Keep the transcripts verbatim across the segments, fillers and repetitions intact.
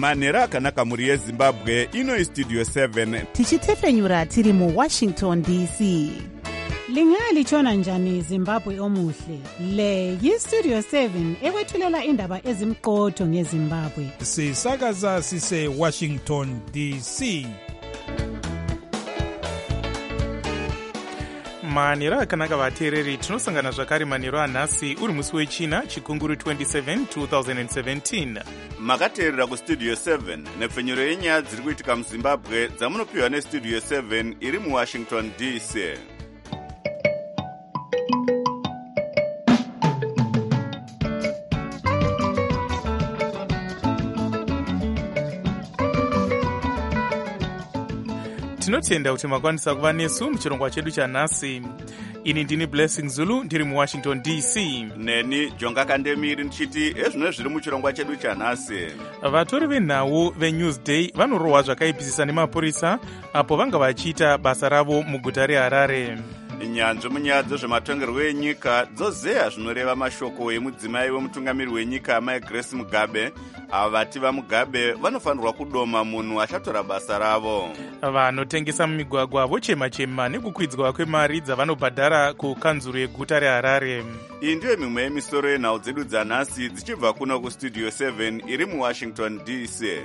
manhero akanaka mhuri yezimbabwe. Ino istudio seven tichitefenyura tiri muwashington D C. Lingalitshona njani Zimbabwe omuhle? Le yistudio seven ekwethulela indaba ezimqotho ngeZimbabwe. Sisakaza sise Washington D C. Manhero akanaka vateereri, tinosangana zvakare manhero anhasi uri musi wechina chikunguru twenty-seven twenty seventeen. Makateerera kustudio seven nepfenyuro yenyaya dziri kuitika muZimbabwe dzamunopiwa nestudio seven iri muWashington D C. Tinotenda kuti makwanisa kuva nesu muchirongwa chedu chanhasi. Ini ndini Blessing Zulu ndiri muWashington D C. Neni Jonga Kandemiri ndichiti ezvino zviri muchirongwa chedu chanhasi. Vatori venhau veNewsday vanorohwa zvakaipisisa nemapurisa apo vanga vachiita basa ravo muguta reHarare. Nyanzvi munyaya dzezvematongerwo enyika dzozeya zvinoreva mashoko emudzimai wemutungamiri wenyika Mai Grace Mugabe. Ava vati vaMugabe vanofanirwa kudoma munhu achatora basa ravo. Vanotengesa mumigwagwa vochema-chema nekukwidzwa kwemari dzavanobhadhara kukanzuru yeguta reHarare. Iyi ndiyo mimwe yemisoro yenhau dzedu dzanhasi dzichibva kuno kustudio seven iri muWashington D C.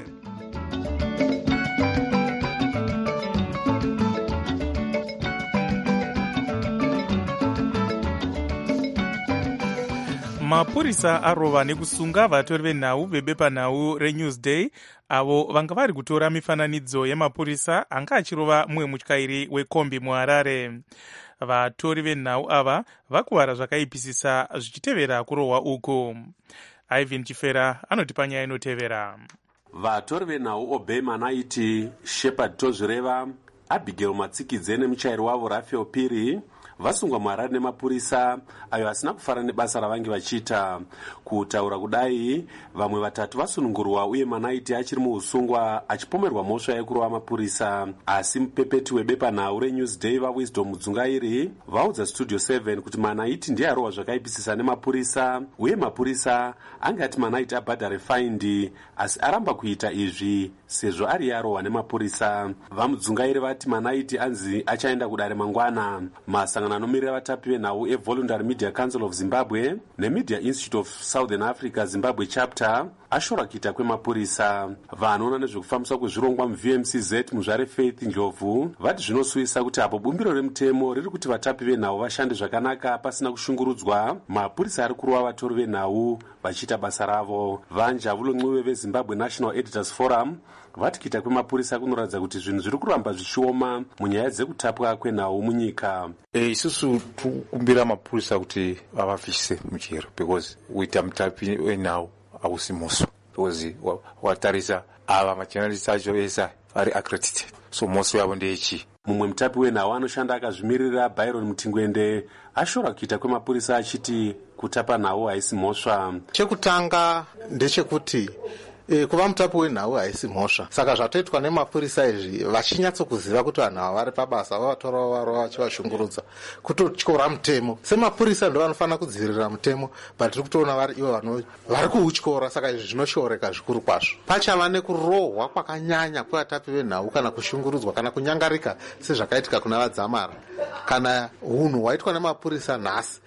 Mapurisa arova nekusunga vatori venhau vebepanhau reNewsday avo vanga vari kutora mifananidzo yemapurisa anga achirova mumwe mutyairi wekombi muHarare. Vatori venhau ava vakuvara zvakaipisisa zvichitevera kurohwa uku. Ivan Chifera anotipa nyaya inotevera. Vatori venhau Obey Manaiti, Shepard Tozvireva, Abigail Matsikidze nemuchairi wavo Raphael Piri vasungwa muHarare nemapurisa ayo asina kufara nebasa ravange vachiita. Kutaura kudai, vamwe vatatu vasunungurwa uye Manaiti achiri muusungwa achipomerwa mhosva yekurova mapurisa. Asi mupepeti webepanhau reNewsday vaWisdom Mudzungairi vaudza studio seven kuti Manaiti ndiye arohwa zvakaipisisa nemapurisa uye mapurisa angati Manaiti abhadhare faindi, asi aramba kuita izvi sezvo ari arohwa nemapurisa. VaMudzungairi vati Manaiti anzi achaenda kudare mangwana. Masangano anomirira vatapi venhau eVoluntary Media Council of Zimbabwe neMedia Institute of Southern Africa Zimbabwe Chapter ashora kuita kwemapurisa. Vanoona nezvekufambiswa kwezvirongwa muV M C Z muzvare Faith Ndlovu vati zvinosuyisa kuti apo bumbiro remutemo riri kuti vatapi venhau vashande zvakanaka pasina kushungurudzwa, mapurisa ari kurova vatori venhau vachiita basa ravo. Vanjavulo Ncube veZimbabwe National Editors Forum vati kuita kwemapurisa kunoratidza kuti zvinhu zviri kuramba zvichioma munyaya dzekutapwa kwenhau munyika. E, isusu tikukumbira mapurisa kuti vavafishise muchero because kuita mutapi wenhau hausi moso, because watarisa ava machanalisi acho vese ari accredited, so moso yavo ndeyechi. Mumwe mutapi wenhau anoshanda akazvimirira Byron Mutingwende ashora kuita kwemapurisa achiti kutapa nhau haisi mhosva. Chekutanga ndechekuti E, kuva mutapi wenhau haisi mhosva. Saka zvatoitwa nemapurisa izvi vachinyatsokuziva kuti vanhu ava vari pabasa vavatora varova vachivashungurudza kutotyora mutemo. Semapurisa ndo vanofanira kudzivirira mutemo, but tiri kutoona vari ivo vari kuutyora. Saka izvi zvinoshooreka zvikuru kwazvo. Pachava nekurohwa kwakanyanya kwevatapi venhau kana kushungurudzwa kana kunyangarika sezvakaitika kuna vaDzamara. Kana hunhu hwaitwa nemapurisa nhasi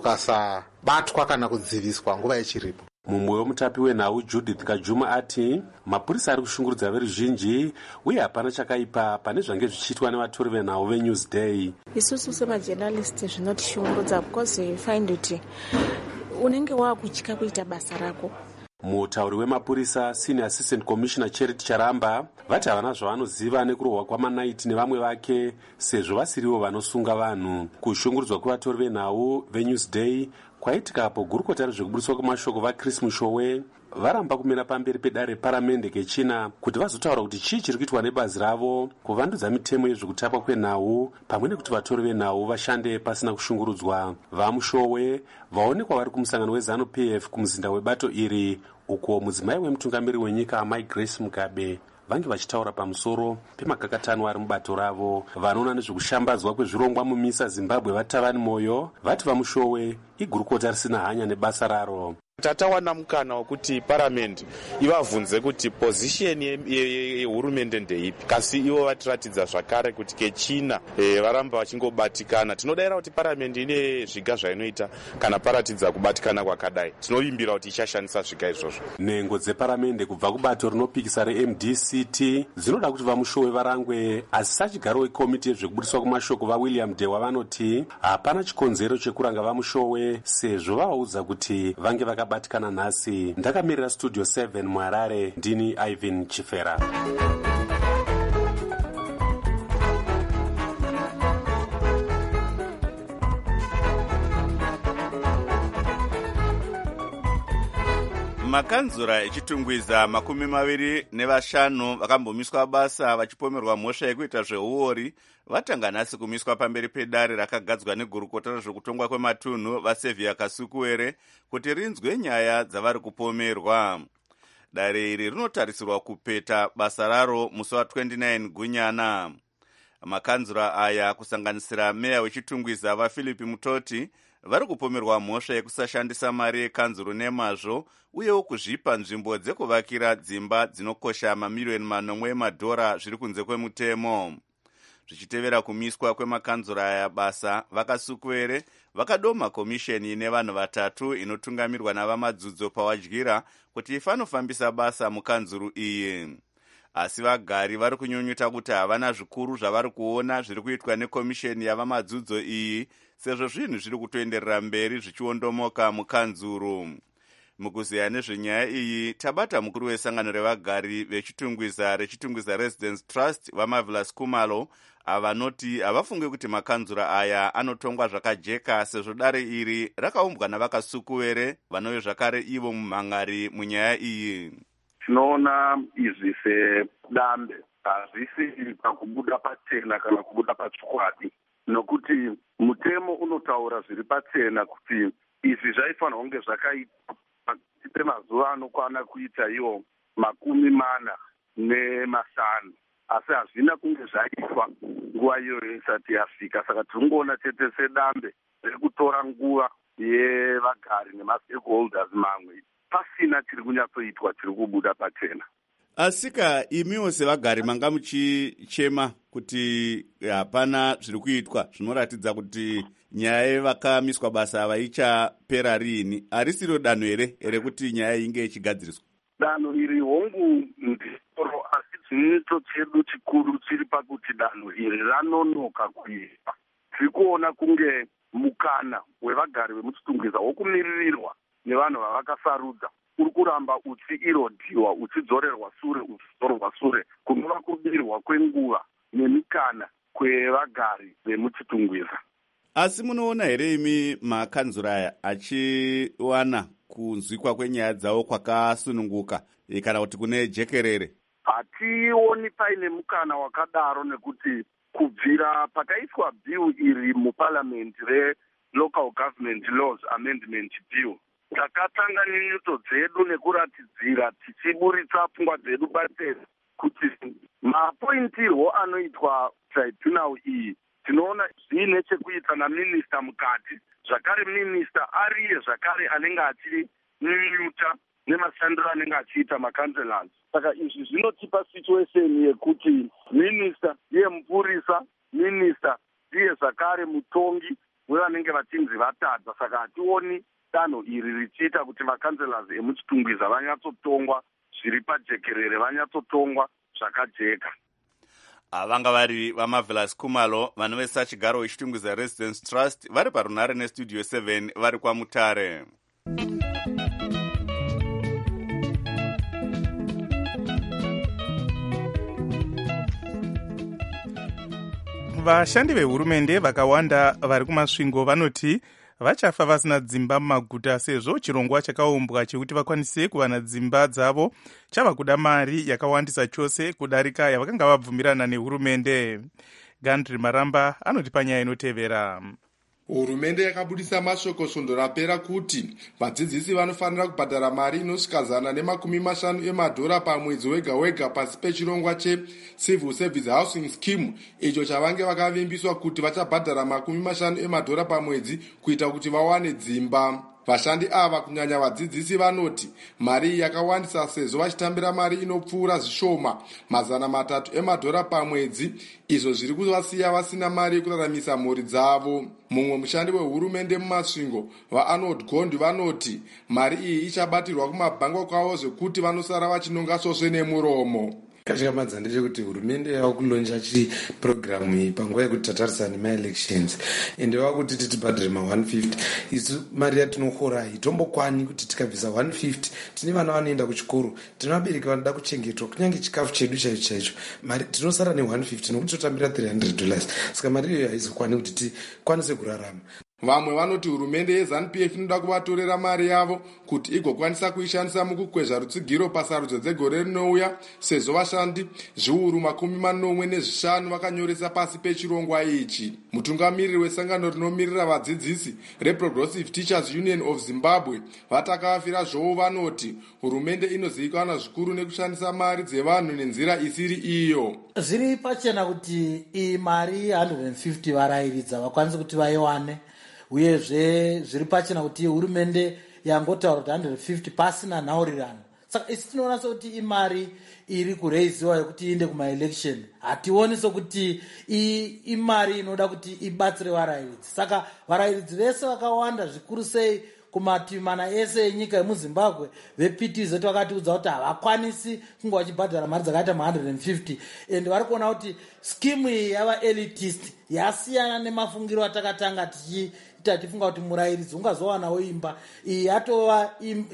hukasabatwa kana kudziviswa nguva ichiripo. Mumwe wemutapi wenhau Judith Kajuma ati mapurisa ari kushungurudza veruzhinji uye hapana chakaipa pane zvange zvichiitwa nevatori venhau veNewsday. Isusu semajournalist zvinotishungurudza because you find kuti unenge wakutya kuita basa rako. Mutauri wemapurisa Senior Assistant Commissioner Charity Charamba vati havana zvavanoziva nekurohwa kwaManaiti nevamwe vake sezvo vasirivo vanosunga vanhu. Kushungurudzwa kwevatori venhau veNewsday kwaitika apo gurukota rezvekubudiswa kwemashoko vaChris Mushowe varamba kumira pamberi pedare reparamende kechina kuti vazotaura kuti chii chiri kuitwa nebazi ravo kuvandudza mitemo yezvekutapwa kwenhau pamwe nekuti vatori venhau vashande pasina kushungurudzwa. VaMushowe vaonekwa vari kumusangano weZanu P F kumuzinda webato iri, uko mudzimai wemutungamiri wenyika Mai Grace Mugabe vange vachitaura pamusoro pemakakatano ari mubato ravo. Vanoona nezvekushambadzwa kwezvirongwa mumisa Zimbabwe vatavani moyo vati VaMushowe igurukota risina hanya nebasa raro. tatawana mukana wekuti paramendi ivabvunze kuti pozisheni yehurumende ndeipi, kasi ivo vatiratidza zvakare kuti kechina e, varamba vachingobatikana. Tinodayira kuti paramendi ine zviga zvainoita kana paratidza kubatikana kwakadai. Tinovimbira kuti ichashandisa zviga izvozvo. Nhengo dzeparamende kubva kubato rinopikisa re-M D C T dzinoda kuti vamushowe varangwe, asi sachigaro wekomiti yezvekubudiswa kwemashoko vaWilliam Dewa vanoti hapana chikonzero chekuranga vamushowe sezvo vavaudza kuti vange vakabatikana nhasi. Ndakamirira studio seven muHarare, ndini Ivan Chifera. makanzura echitungwiza makumi maviri nevashanu vakambomiswa basa vachipomerwa mhosva yekuita zveuori vatanga nhasi kumiswa pamberi pedare rakagadzwa negurukota rezvekutongwa kwematunhu vaSevia Kasukuwere kuti rinzwe nyaya dzavari kupomerwa. Dare iri rinotarisirwa kupeta basa raro musi wa29 Gunyana. Makanzura aya kusanganisira meya wechitungwiza vaPhilip Mutoti vari kupomerwa mhosva yekusashandisa mari yekanzuro nemazvo uyewo kuzvipa nzvimbo dzekuvakira dzimba dzinokosha mamiliyoni manomwe emadhora zviri kunze kwemutemo. Zvichitevera kumiswa kwemakanzura aya basa, vaKasukuwere vakadoma komisheni ine vanhu vatatu inotungamirwa navamadzudzo pawadyira kuti ifanofambisa basa mukanzuru iyi. Asi vagari vari kunyunyuta kuti havana zvikuru zvavari kuona zviri kuitwa nekomisheni yavamadzidzo iyi, sezvo zvinhu zviri kutoenderera mberi zvichiondomoka mukanzuru. Mukuziya nezvenyaya iyi tabata mukuru wesangano revagari vechitungwiza rechitungwiza Residence Trust vaMarvelous Kumalo avanoti havafunge kuti makanzura aya anotongwa zvakajeka sezvo dare iri rakaumbwa navaKasukuwere vanove zvakare ivo mumhangari munyaya iyi. Tinoona izvi sedambe, hazvisi pakubuda pachena kana kubuda pachikwadi, nokuti mutemo unotaura zviri pachena kuti izvi zvaifanira kunge zvakaitwa pakati pemazuva anokwana kuita iwo makumi mana nemashanu, asi hazvina kunge zvaitwa nguva iyoyo isati yasvika. Saka tiringoona chete sedambe riri kutora nguva yevagari nemastakeholders mamwe pasina chiri kunyatsoitwa chiri kubuda pachena. Asika imiwo sevagari manga muchichema kuti hapana zviri kuitwa zvinoratidza kuti nyaya yevakamiswa basa havaichapera rini. Harisiro danho here rekuti nyaya inge ichigadziriswa? Danho iri hongu ndiro, asi chimito chedu chikuru chiri pakuti danho iri ranonoka kuitwa. Tiri kuona kunge mukana wevagari vemuchitungwiza wokumiririrwa nevanhu vavakasarudza uri kuramba uchiirodhiwa, uchidzorerwa sure, uchidzorerwa sure, kunova kubirwa kwenguva nemikana kwevagari vemuchitungwiza. Asi munoona here imi makanzura aya achiwana kunzwikwa kwenyaya dzavo kwakasununguka kana kuti kune jekerere? Hationi paine mukana wakadaro, nekuti kubvira pakaiswa bill iri muparliament re-Local Government Laws Amendment Bill, takatanga nyunyuto dzedu nekuratidzira tichiburitsa pfungwa dzedu pachena kuti mapointirwo anoitwa tribunal iyi tinoona zviine chekuita naminista mukati, zvakare minista ariye zvakare anenge achinyunyuta nemashandiro anenge achiita makanselors. Saka izvi zvinotipa situation yekuti minista ndiye mupurisa, minista ndiye zvakare mutongi wevanenge vachinzi vatadza. Saka hationi danho iri richiita kuti makanselors emuchitungwiza vanyatsotongwa zviri pajekerere, vanyatsotongwa zvakajeka. Vanga vari vaMarvelous Kumalo vanovesa chigaro wechitungwiza Residence Trust vari parunhare nestudio seven vari kwaMutare. Vashandi vehurumende vakawanda vari kumasvingo vanoti vachafa vasina dzimba mumaguta sezvo chirongwa chakaumbwa chekuti vakwanise kuwana dzimba dzavo chava kuda mari yakawandisa chose kudarika yavakanga vabvumirana nehurumende. Gandri Maramba anoti panyaya inotevera. Hurumende yakabudisa mashoko svondo rapera kuti vadzidzisi vanofanira kubhadhara mari inosvika zana nemakumi mashanu emadhora pamwedzi wega wega pasi pechirongwa cheCivil Service Housing Scheme, icho chavange vakavimbiswa kuti vachabhadhara makumi mashanu emadhora pamwedzi kuita kuti vawane dzimba. vashandi ava kunyanya vadzidzisi vanoti mari iyi yakawandisa sezvo vachitambira mari inopfuura zvishoma mazana matatu emadhora pamwedzi, izvo zviri kuvasiya vasina mari yekuraramisa mhuri dzavo. Mumwe mushandi wehurumende mumasvingo vaArnold Gondi vanoti mari iyi ichabatirwa kumabhango kwavo zvekuti vanosara vachinonga svosve nemuromo. Kachikamadza ndechekuti hurumende yava kulonja chipurogiramu iyi panguva yekuti tatarisa nemaelections ende vava kuti titibhadhire ma one fifty. Isu mari yatinokhora haitombokwanyi kuti tikabvisa one fifty. Tine vana vanoenda kuchikoro, tine vabereki vanoda kuchengetwa, kunyange chikafu chedu chaicho chaicho mari tinosara ne one fifty nokuti totambira three hundred dollars. Saka mari iyoyo haizokwani kuti tikwanise kurarama. Vamwe vanoti hurumende yeZANU-P F inoda kuvatorera mari yavo kuti igokwanisa kuishandisa mukukwezva rutsigiro pasarudzo dzegore rinouya, sezvo vashandi zviuru makumi manomwe nezvishanu vakanyoresa pasi pechirongwa ichi. Mutungamiriri wesangano rinomirira vadzidzisi reProgressive Teachers Union of Zimbabwe vatakavafira zvovo vanoti hurumende inozivikanwa zvikuru nekushandisa mari dzevanhu nenzira isiri iyo. Zviri pachena kuti iyi mari one hundred fifty varayiridza vakwanise kuti vaiwane, uyezve zviri pachena kuti hurumende yangotaura kuti one hundred fifty pasina nhaurirano. Saka isi tinoona sekuti imari iri kureiziwa yekuti iende kumaelection. Hationi sokuti imari inoda kuti ibatsire varayiridzi. Saka varayiridzi vese vakawanda zvikuru sei kumativi mana ese enyika yemuzimbabwe veP T Z vakatiudza kuti havakwanisi kunge vachibhadhara mari dzakaita ma one hundred fifty, ende vari kuona kuti skimu iyi yava elitist, yasiyana nemafungiro atakatanga tichiita tifunga kuti murayiridzi ungazowanawo imba. Iyi yatova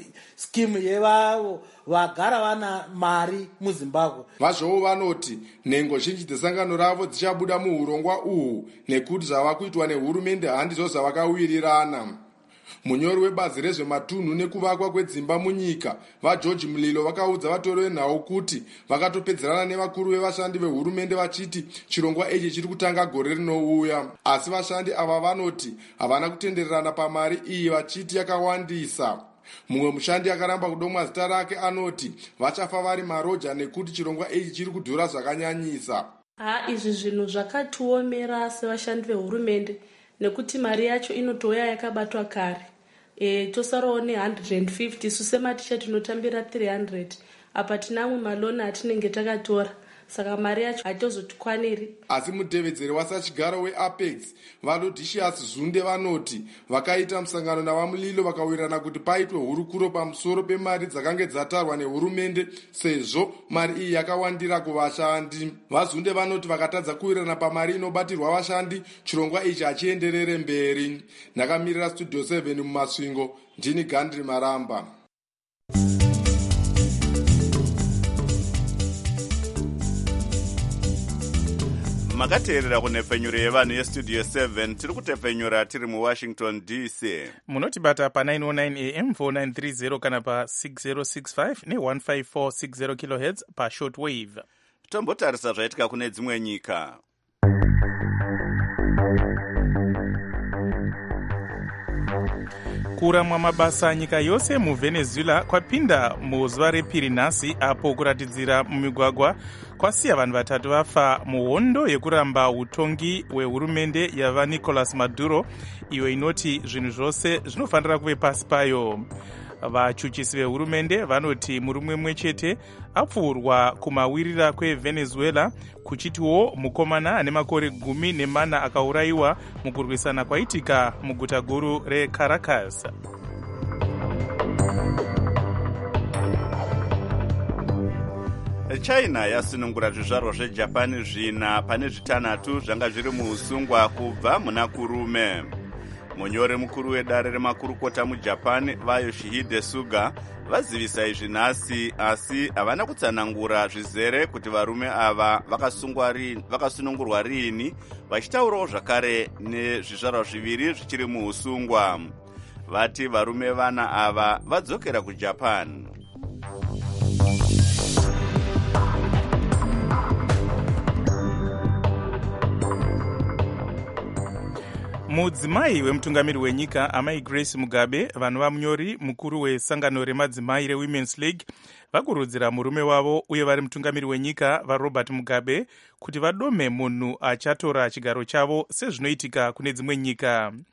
skimu yevavo vagara vana mari muzimbabwe. Vazvovo vanoti nhengo zhinji dzesangano ravo dzichabuda muurongwa uhu nekuti zvava kuitwa nehurumende handizvo zvavakawirirana. Munyori webazi rezvematunhu nekuvakwa kwedzimba munyika vaGeorge Mulilo vakaudza vatori venhau kuti vakatopedzerana nevakuru vevashandi vehurumende vachiti chirongwa ichi chiri kutanga gore rinouya. Asi vashandi ava vanoti havana kutendererana pamari iyi vachiti yakawandisa. Mumwe mushandi akaramba kudomwa zita rake anoti vachafa vari maroja nekuti chirongwa ichi chiri kudhura zvakanyanyisa. Ha, izvi zvinhu zvakatiomera sevashandi vehurumende nekuti mari yacho inotouya yakabatwa kare. E, tosarawo ne one hundred fifty, isu sematicha tinotambira three hundred. Apa tinamwe maloni atinenge takatora. Saka mari yacho haitozotikwaniri. Asi mutevedzeri wasachigaro weApex Valodicious Zunde vanoti vakaita musangano navaMulilo vakawirirana kuti paitwe hurukuro pamusoro pemari dzakange dzatarwa nehurumende sezvo mari iyi yakawandira kuvashandi. VaZunde vanoti vakatadza kuwirirana pamari inobatirwa vashandi chirongwa ichi hachienderere mberi. Ndakamirira Studio seven mumasvingo, ndini Gandri Maramba. makateerera kunhepfenyuro yevanhu yestudio seven tiri kutepfenyura tiri muwashington D C. munotibata pa nine oh nine A M four nine three zero kana pa six zero six five ne one five four six zero kilohertz pa shortwave. Tombotarisa zvaitika kune dzimwe nyika. kuramwa mabasa nyika yose muvenezuela kwapinda muzuva repiri nhasi, apo kuratidzira mumigwagwa kwasiya vanhu vatatu vafa muhondo yekuramba utongi hwehurumende yava Nicolas Maduro, iyo inoti zvinhu zvose zvinofanira kuve pasi payo. Vachuchisi vehurumende vanoti murume mumwe chete apfuurwa kumawirira kwevenezuela, kuchitiwo mukomana ane makore gumi nemana akaurayiwa mukurwisana kwaitika muguta guru reCaracas. China yasunungura zvizvarwa zveJapan zvina pane zvitanhatu zvanga zviri muusungwa kubva muna kurume. Munyori mukuru wedare remakurukota muJapan vaYoshihide Suga vazivisa izvi nhasi, asi havana kutsanangura zvizere kuti varume ava vakasunungurwa rini, vachitaurawo zvakare nezvizvarwa zviviri zvichiri muusungwa. Vati varume vana ava vadzokera kuJapan. Mudzimai wemutungamiri wenyika amai Grace Mugabe, vanhu vamunyori mukuru wesangano remadzimai reWomen's League vakurudzira murume wavo uye vari mutungamiri wenyika vaRobert Mugabe kuti vadome munhu achatora chigaro chavo sezvinoitika kune dzimwe nyika.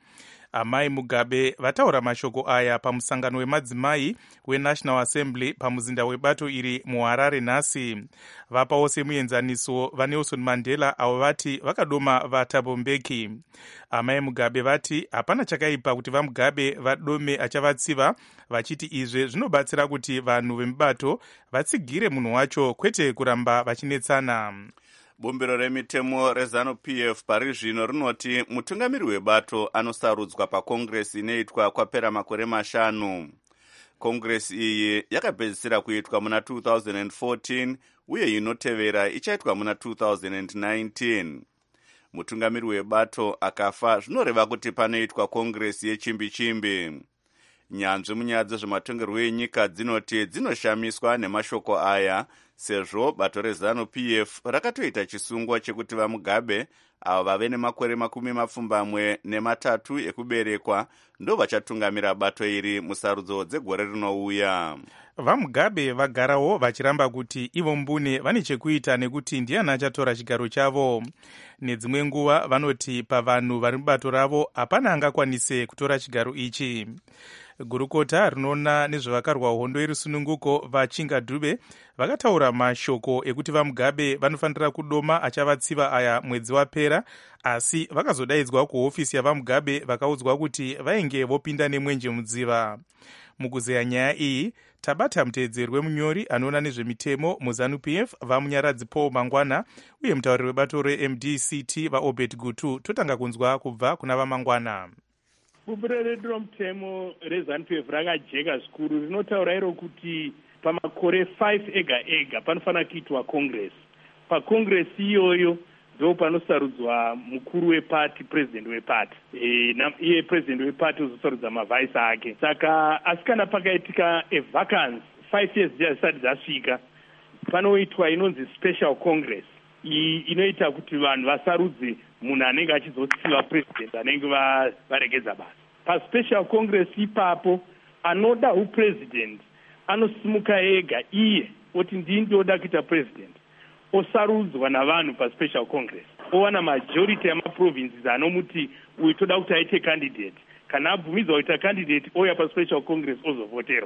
amai Mugabe vataura mashoko aya pamusangano wemadzimai weNational Assembly pamuzinda webato iri muHarare nhasi. Vapawo semuenzaniso vaNelson Mandela avo vati vakadoma vaThabo Mbeki. Amai Mugabe vati hapana chakaipa kuti vaMugabe vadome achavatsiva, vachiti izvi zvinobatsira kuti vanhu vemubato vatsigire munhu wacho kwete kuramba vachinetsana. Bumbiro remitemo reZanu-P F pari zvino rinoti mutungamiri webato anosarudzwa pakongresi inoitwa kwapera makore mashanu. Kongresi iyi yakapedzisira kuitwa muna two thousand fourteen uye inotevera ichaitwa muna two thousand nineteen. Mutungamiri webato akafa zvinoreva kuti panoitwa kongresi yechimbi-chimbi. Nyanzvi munyaya dzezvematongerwo enyika dzinoti dzinoshamiswa nemashoko aya, sezvo bato reZanu-P F rakatoita chisungwa chekuti vaMugabe avo vave nemakore makumi mapfumbamwe nematatu ekuberekwa ndo vachatungamira bato iri musarudzo dzegore rinouya. VaMugabe vagarawo vachiramba kuti ivo mbune vane chekuita nekuti ndiani achatora chigaro chavo. Nedzimwe nguva vanoti pavanhu vari mubato ravo hapana angakwanise kutora chigaro ichi. Gurukota rinoona nezvevakarwa hondo yerusununguko vaChinga Dube vakataura mashoko ekuti vaMugabe vanofanira kudoma achavatsiva aya mwedzi wapera, asi vakazodaidzwa kuhofisi yavaMugabe vakaudzwa kuti vainge vopinda nemwenje mudziva. Mukuzeya nyaya iyi tabata muteedzeri wemunyori anoona nezvemitemo muZanu-P F vamunyaradzi Paul Mangwana uye mutauriri webato reM D C T vaObed Gutu. Totanga kunzwa kubva kuna vaMangwana. Bumbiro redu romutemo reZanu-P F rakajeka zvikuru, rinotaura iro kuti pamakore five ega ega panofanira kuitwa congress. Pacongress iyoyo ndo panosarudzwa mukuru wepati, president wepati. E, iye president wepati uzosarudza mavhaisi ake. Saka asi kana pakaitika a vacance five years dzisati dzasvika, panoitwa inonzi special congress. Iyi inoita kuti vanhu vasarudze munhu anenge achizotsiva president anenge varegedza basa. Paspecial congress ipapo anoda upresident anosimuka ega iye oti ndini ndoda kuita president, osarudzwa navanhu paspecial congress, owana majority yamaprovinces anomuti uyu toda kuti aite candidate. Kana abvumidzwa kuita candidate oya paspecial congress ozovoterwa.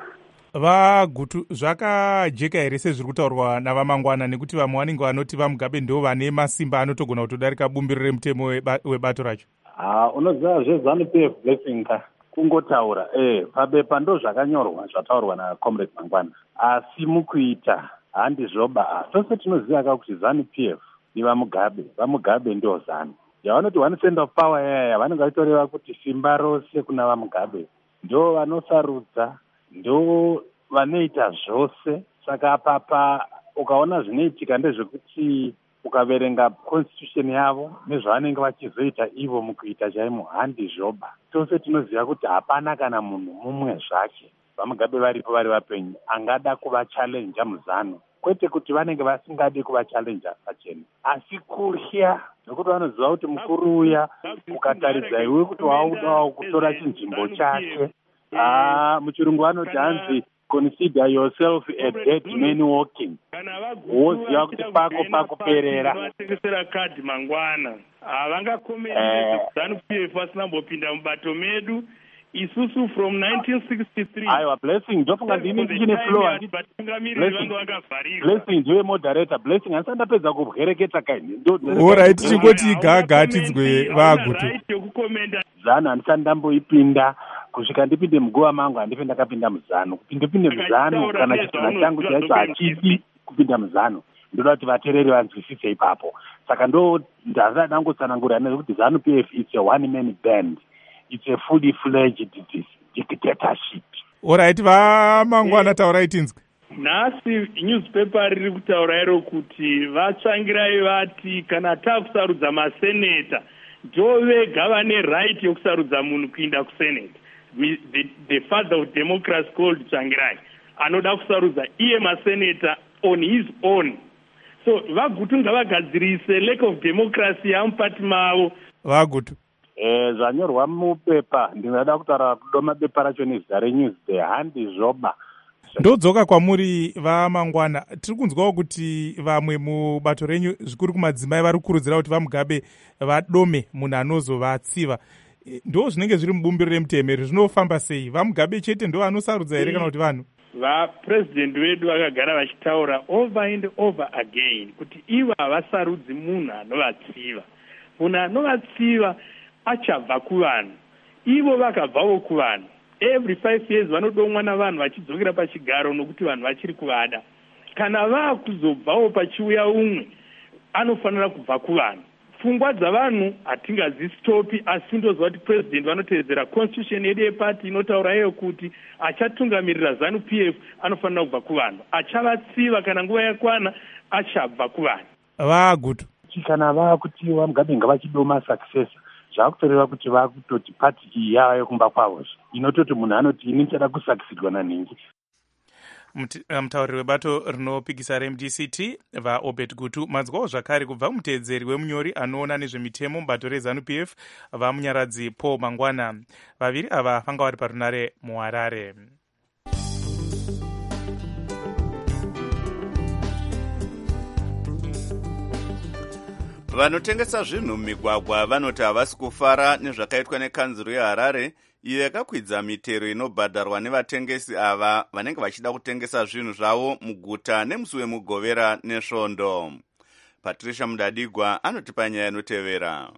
VaGutu, zvakajeka here sezviri kutaurwa navaMangwana, nekuti vamwe vanenge vanoti vaMugabe ndo vane masimba anotogona kutodarika bumbiro remutemo webato racho? Ah, unoziva zveZanu-P F Blessing ka kungotaura eh pabepa ndo zvakanyorwa zvataurwa naComrade Mangwana, asi mukuita handi zvoba. Tose tinoziva ka kuti ZANU-P F ni vaMugabe, vaMugabe ndo Zanu. Yavanoti one cent of power yaya vanenge vachitoreva kuti simba rose kuna vaMugabe, ndo vanosarudza, ndo vanoita zvose. Saka apapa ukaona zvinoitika ndezvekuti ukaverenga constitution yavo nezvavanenge vachizoita ivo mukuita chaimo handi zvoba. Tose tinoziva kuti hapana kana munhu mumwe zvake vaMugabe varipo vari vapenyu angada kuvachallenja muZanu, kwete kuti vanenge vasingadi kuvachallenja pachena, asi kurya nokuti vanoziva kuti mukuru uya ukataridza iwe kuti waudawo kutora chinzvimbo chake. Ah, muchirungu vanoti hanzi consider yourself a dead man walking. Woziva kuti pako pakuperera. Vatengesera kadhi Mangwana havangakomeri ZANU-P F vasina mbopinda mubato medu isusu from nineteen sixty-three. Aiwa Blessing, ndofunga ndini ndichine floor. Blessing ndiwe moderator. Blessing handisandapedza kubwereketa kaini. Alright, tichingoti gaga tinzwe vaGutu. Zanu handisandamboipinda kusvika ndipinde muguva mangu handipe ndakapinda muZanu. Kupindipinde muZanu kana chitunha changu chaicho hachisi kupinda muZanu. Ndoda kuti vateereri vanzwisise ipapo. Saka ndo ndazada dangotsanangura nekuti ZANU-P F it's a one man band. It's a fully fledged dictatorship. Alright, vaMangwana taurai tinzwe. Nhasi newspaper riri kutaura iro kuti vatsvangirai vati kana takusarudza maseneta ndo vega vane right yokusarudza munhu kuinda kusenate. The, the father of democracy called Tsvangirai anoda kusarudza iye maseneta on his own. So vaGutu ngavagadzirise lack of democracy yamupati mavo. vaGutu eh zvanyorwa mupepa ndinoda kutaura kudoma bepa racho nezita reNewsday handi zvoba. Ndodzoka kwamuri vaMangwana, tiri kunzwawo kuti vamwe mubato renyu zvikuru kumadzimai vari kukurudzira kuti vaMugabe vadome munhu anozovatsiva. ndo zvinenge zviri mubumbiro remutemo zvinofamba sei? vamugabe chete ndo anosarudza here kana kuti vanhu? vapurezidendi vedu vakagara vachitaura over and over again kuti ivo havasarudzi munhu anovatsiva. Munhu anovatsiva achabva kuvanhu, ivo vakabvawo kuvanhu. Every five years vanodomwa navanhu vachidzokera pachigaro nokuti vanhu vachiri kuvada. Kana vaakuzobvawo pachiuya umwe anofanira kubva kuvanhu. Pfungwa dzavanhu hatingazisitopi, asi ndoziva kuti president vanotevedzera constitution yedu yepati inotaura iyo kuti achatungamirira ZANU P F anofanira kubva kuvanhu, achavatsiva kana nguva yakwana achabva kuvanhu. Vagutu kana vaakuti vamugabe ngavachidoma success zvakutoreva kuti vakutoti pati iyi yava yokumba kwavo inototi munhu anoti ini ndichada kusakisidwa nanhingi. mutauriri webato rinopikisa reM D C T vaobed Gutu madzwawo zvakare kubva mutedzeri wemunyori anoona nezvemitemo mubato reZANU P F vamunyaradzi Paul Mangwana. Vaviri ava vanga vari parunare muHarare. vanotengesa zvinhu mumigwagwa vanoti havasi kufara nezvakaitwa nekanzuro yeHarare iyo yakakwidza mitero inobhadharwa nevatengesi ava vanenge vachida kutengesa zvinhu zvavo muguta nemusi wemugovera nesvondo. Patricia Mudadigwa anotipa nyaya inotevera.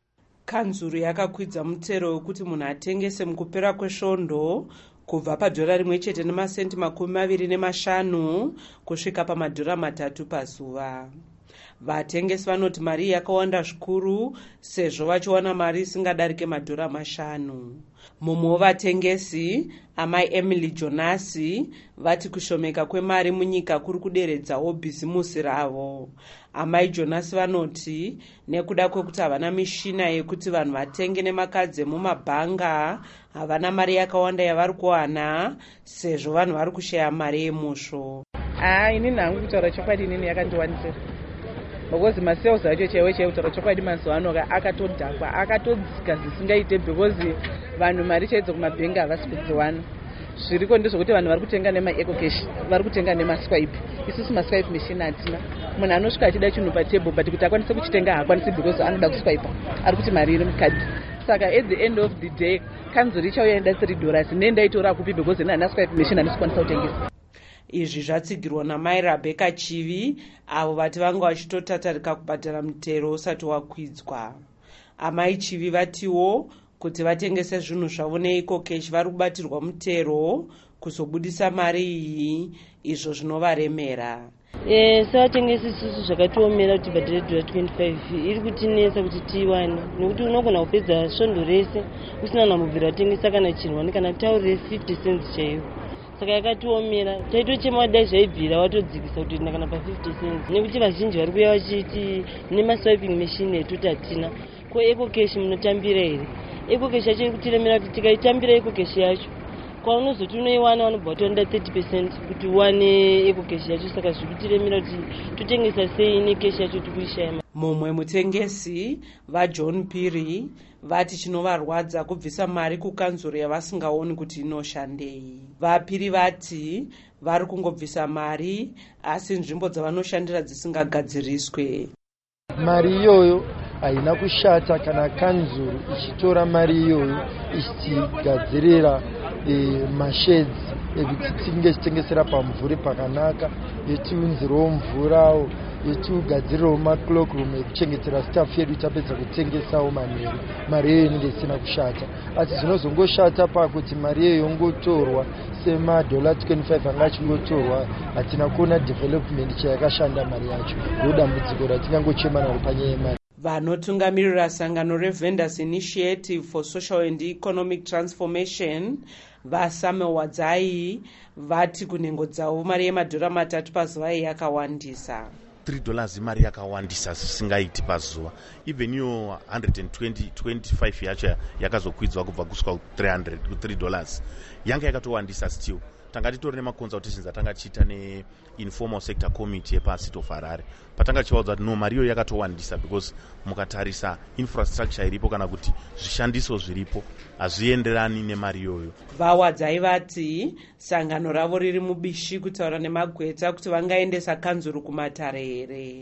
Kanzuro yakakwidza mutero wekuti munhu atengese mukupera kwesvondo kubva padhora rimwe chete nemasenti makumi maviri nemashanu kusvika pamadhora matatu pazuva. Vatengesi vanoti mari yakawanda zvikuru sezvo vachiwana mari isingadarike madhora mashanu. Mumwe wevatengesi amai Emily Jonasi vati kushomeka kwemari munyika kuri kuderedzawo bhizimusi ravo. Amai Jonasi vanoti nekuda kwekuti havana mishina yekuti vanhu vatenge nemakadzi emumabhanga havana mari yakawanda yavari kuwana sezvo vanhu vari kushaya mari yemusvo. Ah, inini hangu kutaura chokwadi inini yakandiwanisira because masales acho chaiwo chaiwo kutaura chokwadi mazuva ano akatodhakwa akatodzika zvisingaite because vanhu mari chaidzo kumabhengi havasi kudziwana. Zviriko ndezvokuti vanhu vari kutenga nemaeco cash, vari kutenga nemaswipe. Isusu maswipe machine hatina. Munhu anosvika achida chinhu patable but kuti akwanise kuchitenga haakwanisi because anoda kuswipa, ari kuti mari iri mukadhi. Saka at the end of the day kanzuro ichauya ida three dollars nendaitora kupi because nana swipe machine anosikwanisa kutengesa. Izvi zvatsigirwa namai Rebecca Chivi avo vati vanga vachitotatarika kubhadhara mutero usati wakwidzwa. Amai Chivi vatiwo kuti vatengese zvinhu zvavo neiko keshi vari kubatirwa mutero kuzobudisa mari iyi, izvo zvinovaremera. Eh, sevatengesi isusu zvakatiomera kuti bhadhare dhola twenty-five iri kutinesa kuti tiwane nekuti unogona kupedza svondo rese usina namubvira watengesa kana chinhu kana taurire fifty cents chaivo. Saka yakatiomera taitochema dai zvaibvira watodzikisa kuti kana pa fifty cents nekuti vazhinji vari kuuya vachiti nemaswiping machine etuti hatina. Ko eco cash munotambira here? Eco cash yacho iri kutiremera kuti tikaitambira eco cash yacho kwaunozoti unoiwana vanobva vatonda thirty percent kuti uwane eco cash yacho. Saka zviri kutiremera kuti totengesa sei necash yacho tikuishaya. Mumwe mutengesi vaJohn Piri vati chinovarwadza kubvisa mari kukanzuro yavasingaoni kuti inoshandei. Vapiri vati vari kungobvisa mari asi nzvimbo dzavanoshandira dzisingagadziriswe. Mari iyoyo haina kushata kana kanzuro ichitora mari iyoyo ichitigadzirira e, masheds ekuti tinge tichitengesera pamvuri pakanaka, yetiunzirawo mvurawo, yetiugadzirirawo macloakroom ekuchengetera staff yedu tapedza kutengesawo manheru. Mari iyoyo inenge isina kushata, asi zvinozongoshata pakuti mari iyoyo yongotorwa semadhola twenty-five anga achingotorwa, hatina kuona development chayakashanda mari yacho. Ndodambudziko ratingangochema naro panyaya yemari. Vanotungamirira sangano reVendors Initiative for Social and Economic Transformation vaSamuel Wadzai vati kunhengo dzavo mari yemadhora matatu pazuva yakawandisa. three dollars imari yakawandisa zvisingaiti pazuva. Even iyo one hundred twenty, twenty-five yacho yakazokwidzwa kubva kusvika three hundred ku three dollars yanga yakatowandisa still. Tanga titori nemaconsultations atanga tichiita neinformal sector committee yepacity of Harare patanga tichivaudza kuti no mari iyo yakatowandisa because mukatarisa infrastructure iripo kana kuti zvishandiso zviripo hazvienderani nemari iyoyo. Vawadzai vati sangano ravo riri mubishi kutaura nemagweta kuti vangaendesa kanzuro kumatare here.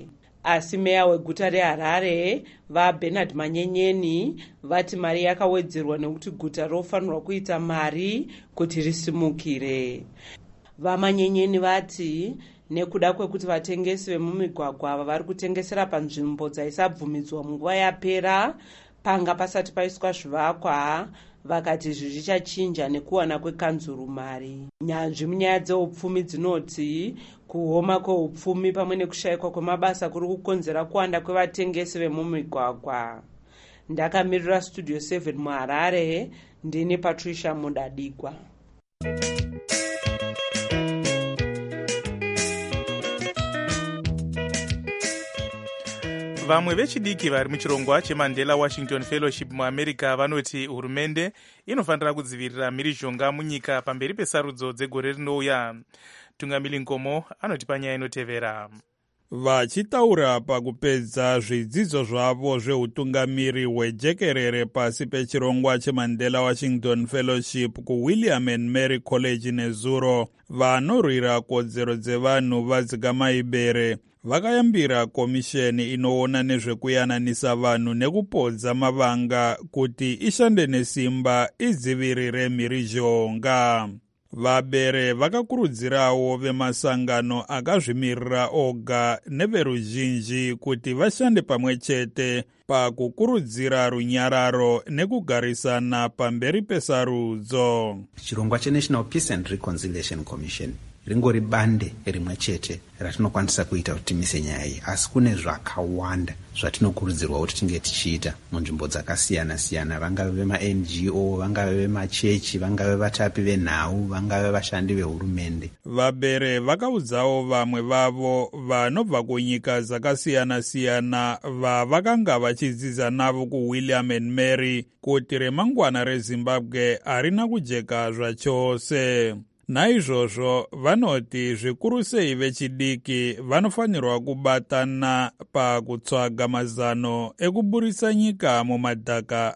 asi meya weguta reharare vabernard manyenyeni vati mari yakawedzerwa nekuti guta rofanirwa kuita mari kuti risimukire. Vamanyenyeni vati nekuda kwekuti vatengesi vemumigwagwa ava vari kutengesera panzvimbo dzaisabvumidzwa munguva yapera panga pasati paiswa zvivakwa, vakati izvi zvichachinja nekuwana kwekanzuru mari. Nyanzvi munyaya dzeupfumi dzinoti kuoma kweupfumi pamwe nekushayikwa kwemabasa kuri kukonzera kuwanda kwevatengesi vemumigwagwa. Ndakamirira studio seven muharare, ndini Patricia Mudadigwa. Vamwe vechidiki vari muchirongwa cheMandela Washington Fellowship muAmerica vanoti hurumende inofanira kudzivirira mhirizhonga munyika pamberi pesarudzo dzegore rinouya. Tungamili Nkomo anoti panyaya inotevera. Vachitaura pakupedza zvidzidzo zvavo zveutungamiri hwejekerere pasi pechirongwa cheMandela Washington Fellowship kuWilliam and Mary College nezuro, vanorwira kodzero dzevanhu vadzikamaibere vakayambira komisheni inoona nezvekuyananisa vanhu nekupodza mavanga kuti ishande nesimba idzivirire mhirizhonga. Vabere vakakurudzirawo vemasangano akazvimirira oga neveruzhinji kuti vashande pamwe chete pakukurudzira runyararo nekugarisana pamberi pesarudzo. Chirongwa cheNational Peace and Reconciliation Commission ringori bande rimwe chete ratinokwanisa kuita kuti timise nyaya iyi, asi kune zvakawanda zvatinokurudzirwa kuti tinge tichiita munzvimbo dzakasiyana siyana, vangave vema-N G O, vangave vemachechi, vangave vatapi venhau, vangave vashandi vehurumende. Vabere vakaudzawo vamwe vavo vanobva kunyika dzakasiyana siyana vavakanga vachidzidza navo kuWilliam and Mary kuti remangwana reZimbabwe harina kujeka zvachose. Naizvozvo vanoti zvikuru sei vechidiki vanofanirwa kubatana pakutsvaga mazano ekuburisa nyika mumadhaka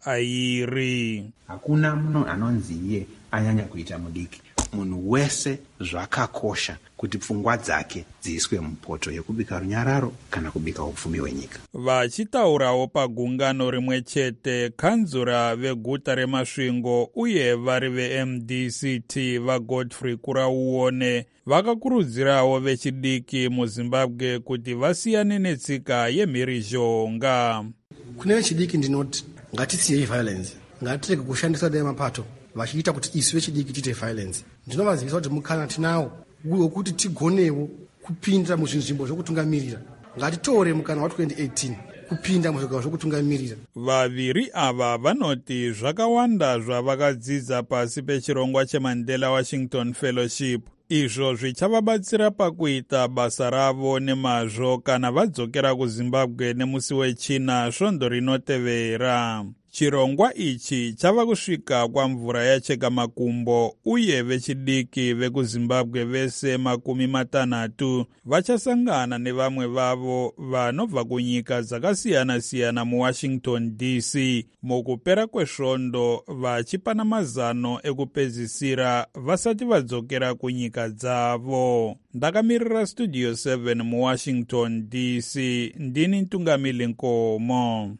airi. Hakuna munhu anonzi iye anyanya kuita mudiki. Munhu wese zvakakosha kuti pfungwa dzake dziiswe mupoto yekubika runyararo kana kubika upfumi hwenyika. Vachitaurawo pagungano rimwe chete, kanzura veguta reMasvingo uye vari ve-M D C T vaGodfrey Kurauone vakakurudzirawo vechidiki muZimbabwe kuti vasiyane netsika yemhirizhonga. Kune vechidiki ndinoti ngatisiyei violence, ngatirege kushandisa dai mapato vachiita kuti isu vechidiki tiite violence. Ndinovazivisa kuti mukana tinawo wekuti tigonewo kupinda muzvinzvimbo zvokutungamirira. Ngatitore mukana wa twenty eighteen kupinda muzvigaro zvokutungamirira. Vaviri ava vanoti zvakawanda zvavakadzidza pasi pechirongwa cheMandela Washington Fellowship izvo zvichavabatsira pakuita basa ravo nemazvo kana vadzokera kuZimbabwe nemusi wechina svondo rinotevera. Chirongwa ichi chava kusvika kwamvura yacheka makumbo uye vechidiki vekuZimbabwe vese makumi matanhatu vachasangana nevamwe vavo vanobva kunyika dzakasiyana siyana muWashington D C mukupera kwesvondo vachipana mazano ekupedzisira vasati vadzokera kunyika dzavo. Ndakamirira Studio seven muWashington D C, ndini Tungamili Nkomo.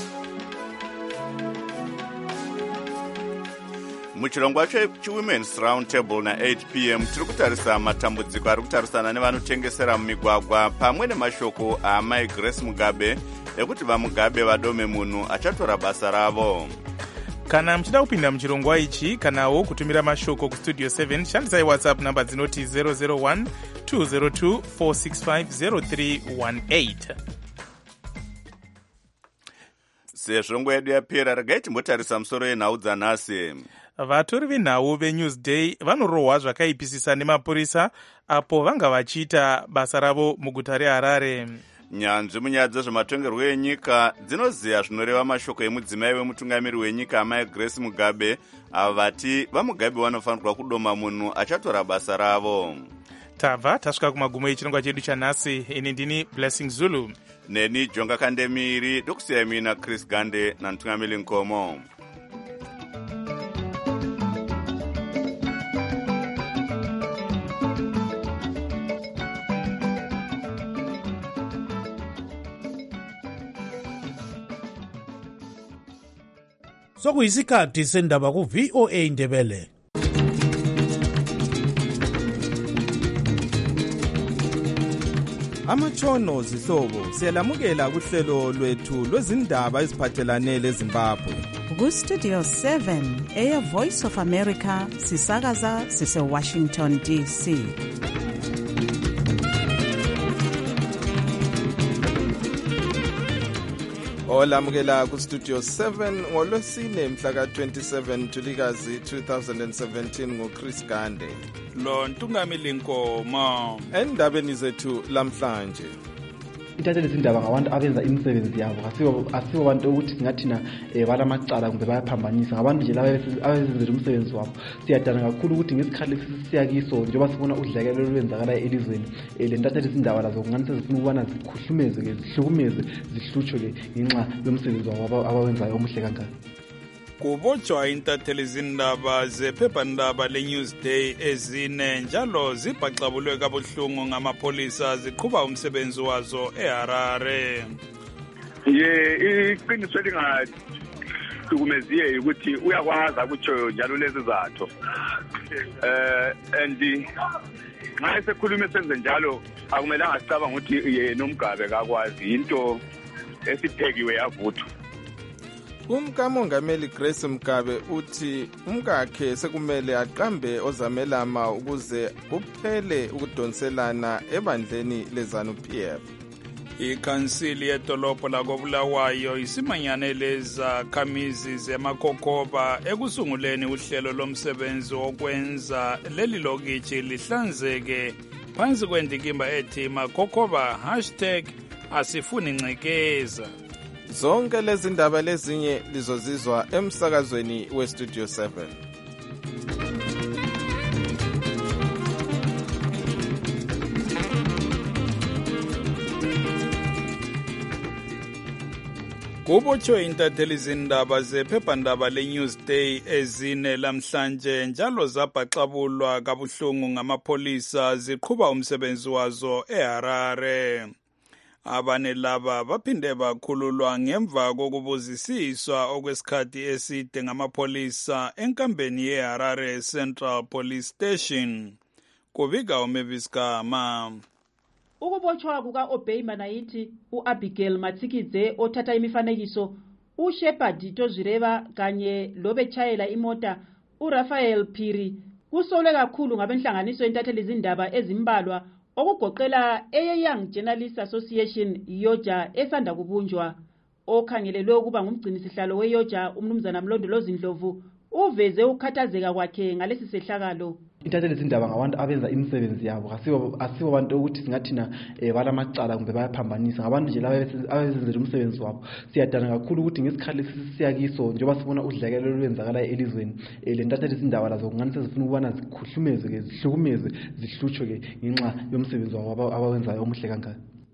Muchirongwa cheWomen's Round Table na eight p m tiri kutarisa matambudziko ari kutarisana nevanotengesera mumigwagwa pamwe nemashoko aamai Grace Mugabe ekuti vaMugabe vadome munhu achatora basa ravo. Kana muchida kupinda muchirongwa ichi kanawo kutumira mashoko kustudio seven, shandisai WhatsApp namba dzinoti zero zero one two zero two four six five zero three one eight. Sezvo nguva yedu yapera, regai timbotarisa musoro yenhau dzanhasi. Vatori venhau veNewsday vanorohwa zvakaipisisa nemapurisa apo vanga vachiita basa ravo muguta reHarare. Nyanzvi munyaya dzezvematongerwo enyika dzinoziva zvinoreva mashoko emudzimai wemutungamiri wenyika amai Grace Mugabe ava vati vaMugabe vanofanirwa kudoma munhu achatora basa ravo. Tabva tasvika kumagumo echirongwa chedu chanhasi. Ini ndini Blessing Zulu, neni Jonga Kandemiri, ndokusiyai mina Chris Gande naNtungamili Nkomo. sokuyisikhathi sendaba ku-V O A Ndebele. Amatshono zihlobo siyalamukela kuhlelo lwethu lwezindaba eziphathelane leZimbabwe. Ku-Studio seven eya Voice of America sisakaza sise-Washington D C. Olamukela ku-Studio seven ngolwesine mhla ka-twenty-seven Ntulikazi two thousand seventeen nguChris Gande. Lo Ntungamili Nkoma. Endabeni zethu lamhlanje. Ithathele izindaba ngabantu abenza imisebenzi yabo asibo asibo abantu ukuthi singathina balamacala kumbe bayaphambanisa ngabantu nje laba abezenzela umsebenzi wabo. Siyadana kakhulu ukuthi ngesikhathi siyakiso njengoba sibona udlakelo olwenzakala elizweni le ntathele izindaba lazo kungani sezifuna ukubana zikhuhlumeze ke zihlukumeze zihlutshwe ke ngenxa yomsebenzi wabo abawenzayo omuhle kangaka. Kubotshwa intatheli izindaba zephephandaba le-Newsday ezine njalo zibhaxabulwe kabuhlungu ngamapolisa ziqhuba umsebenzi wazo eHarare. Ye iqiniso elingahlukumeziye ukuthi uyakwazi akutsho njalo lezi zatho. Eh and nxa esekhuluma senze njalo akumelanga sicabanga ukuthi yena uMgabe kakwazi into esiphekiwe yavuthwa. UMkamongameli Grace Mugabe uthi umkakhe sekumele aqambe ozamelama ukuze kuphele ukudonselana ebandleni leZANU-P F. Ikhansili yedolobho lakoBulawayo isimanyane lezakhamizi zeMakokoba ekusunguleni uhlelo lomsebenzi wokwenza leli lokitshi lihlanzeke phansi kwendikimba ethi Makokoba hashtag asifuni ngcekeza. Zonke lezi ndaba lezinye lizozizwa emsakazweni weStudio seven. Kubotshwe intatheli izindaba zephephandaba le-Newsday ezine lamhlanje njalo zabhaxabulwa kabuhlungu ngamapolisa ziqhuba umsebenzi wazo eHarare. Abane laba baphinde bakhululwa ngemva kokubuzisiswa okwesikhathi eside ngamapolisa enkambeni yeHarare Central Police Station. Kubika uMavis Gama. Ukubotshwa kuka-Obey Manaiti, u-Abigail Matsikidze othatha imifanekiso, uShepard Tozvireva kanye lobetshayela imota uRafael Phiri kusolwe kakhulu ngabenhlanganiso entatheli izindaba ezimbalwa okugoqela eyeYoung Journalists Association Yoja esanda kubunjwa. Okhangelelwe ukuba ngumgcinisihlalo weYoja umnumzana Mlondolozi Ndlovu uveze ukhathazeka kwakhe ngalesi sehlakalo. Intatheli izindaba ngabantu abenza imisebenzi yabo asibo asibo abantu ukuthi singathina balamacala kumbe bayaphambanisa ngabantu nje laba abezenzela umsebenzi wabo. Siyadana kakhulu ukuthi ngesikhathi siyakiso njengoba sibona udlakelo olwenzakala elizweni le ntatheli izindaba lazo kungani sezifuna ukubana zikhuhlumeze ke zihlukumeze zihlutshwe ke ngenxa yomsebenzi wabo abawenzayo omuhle kangaka.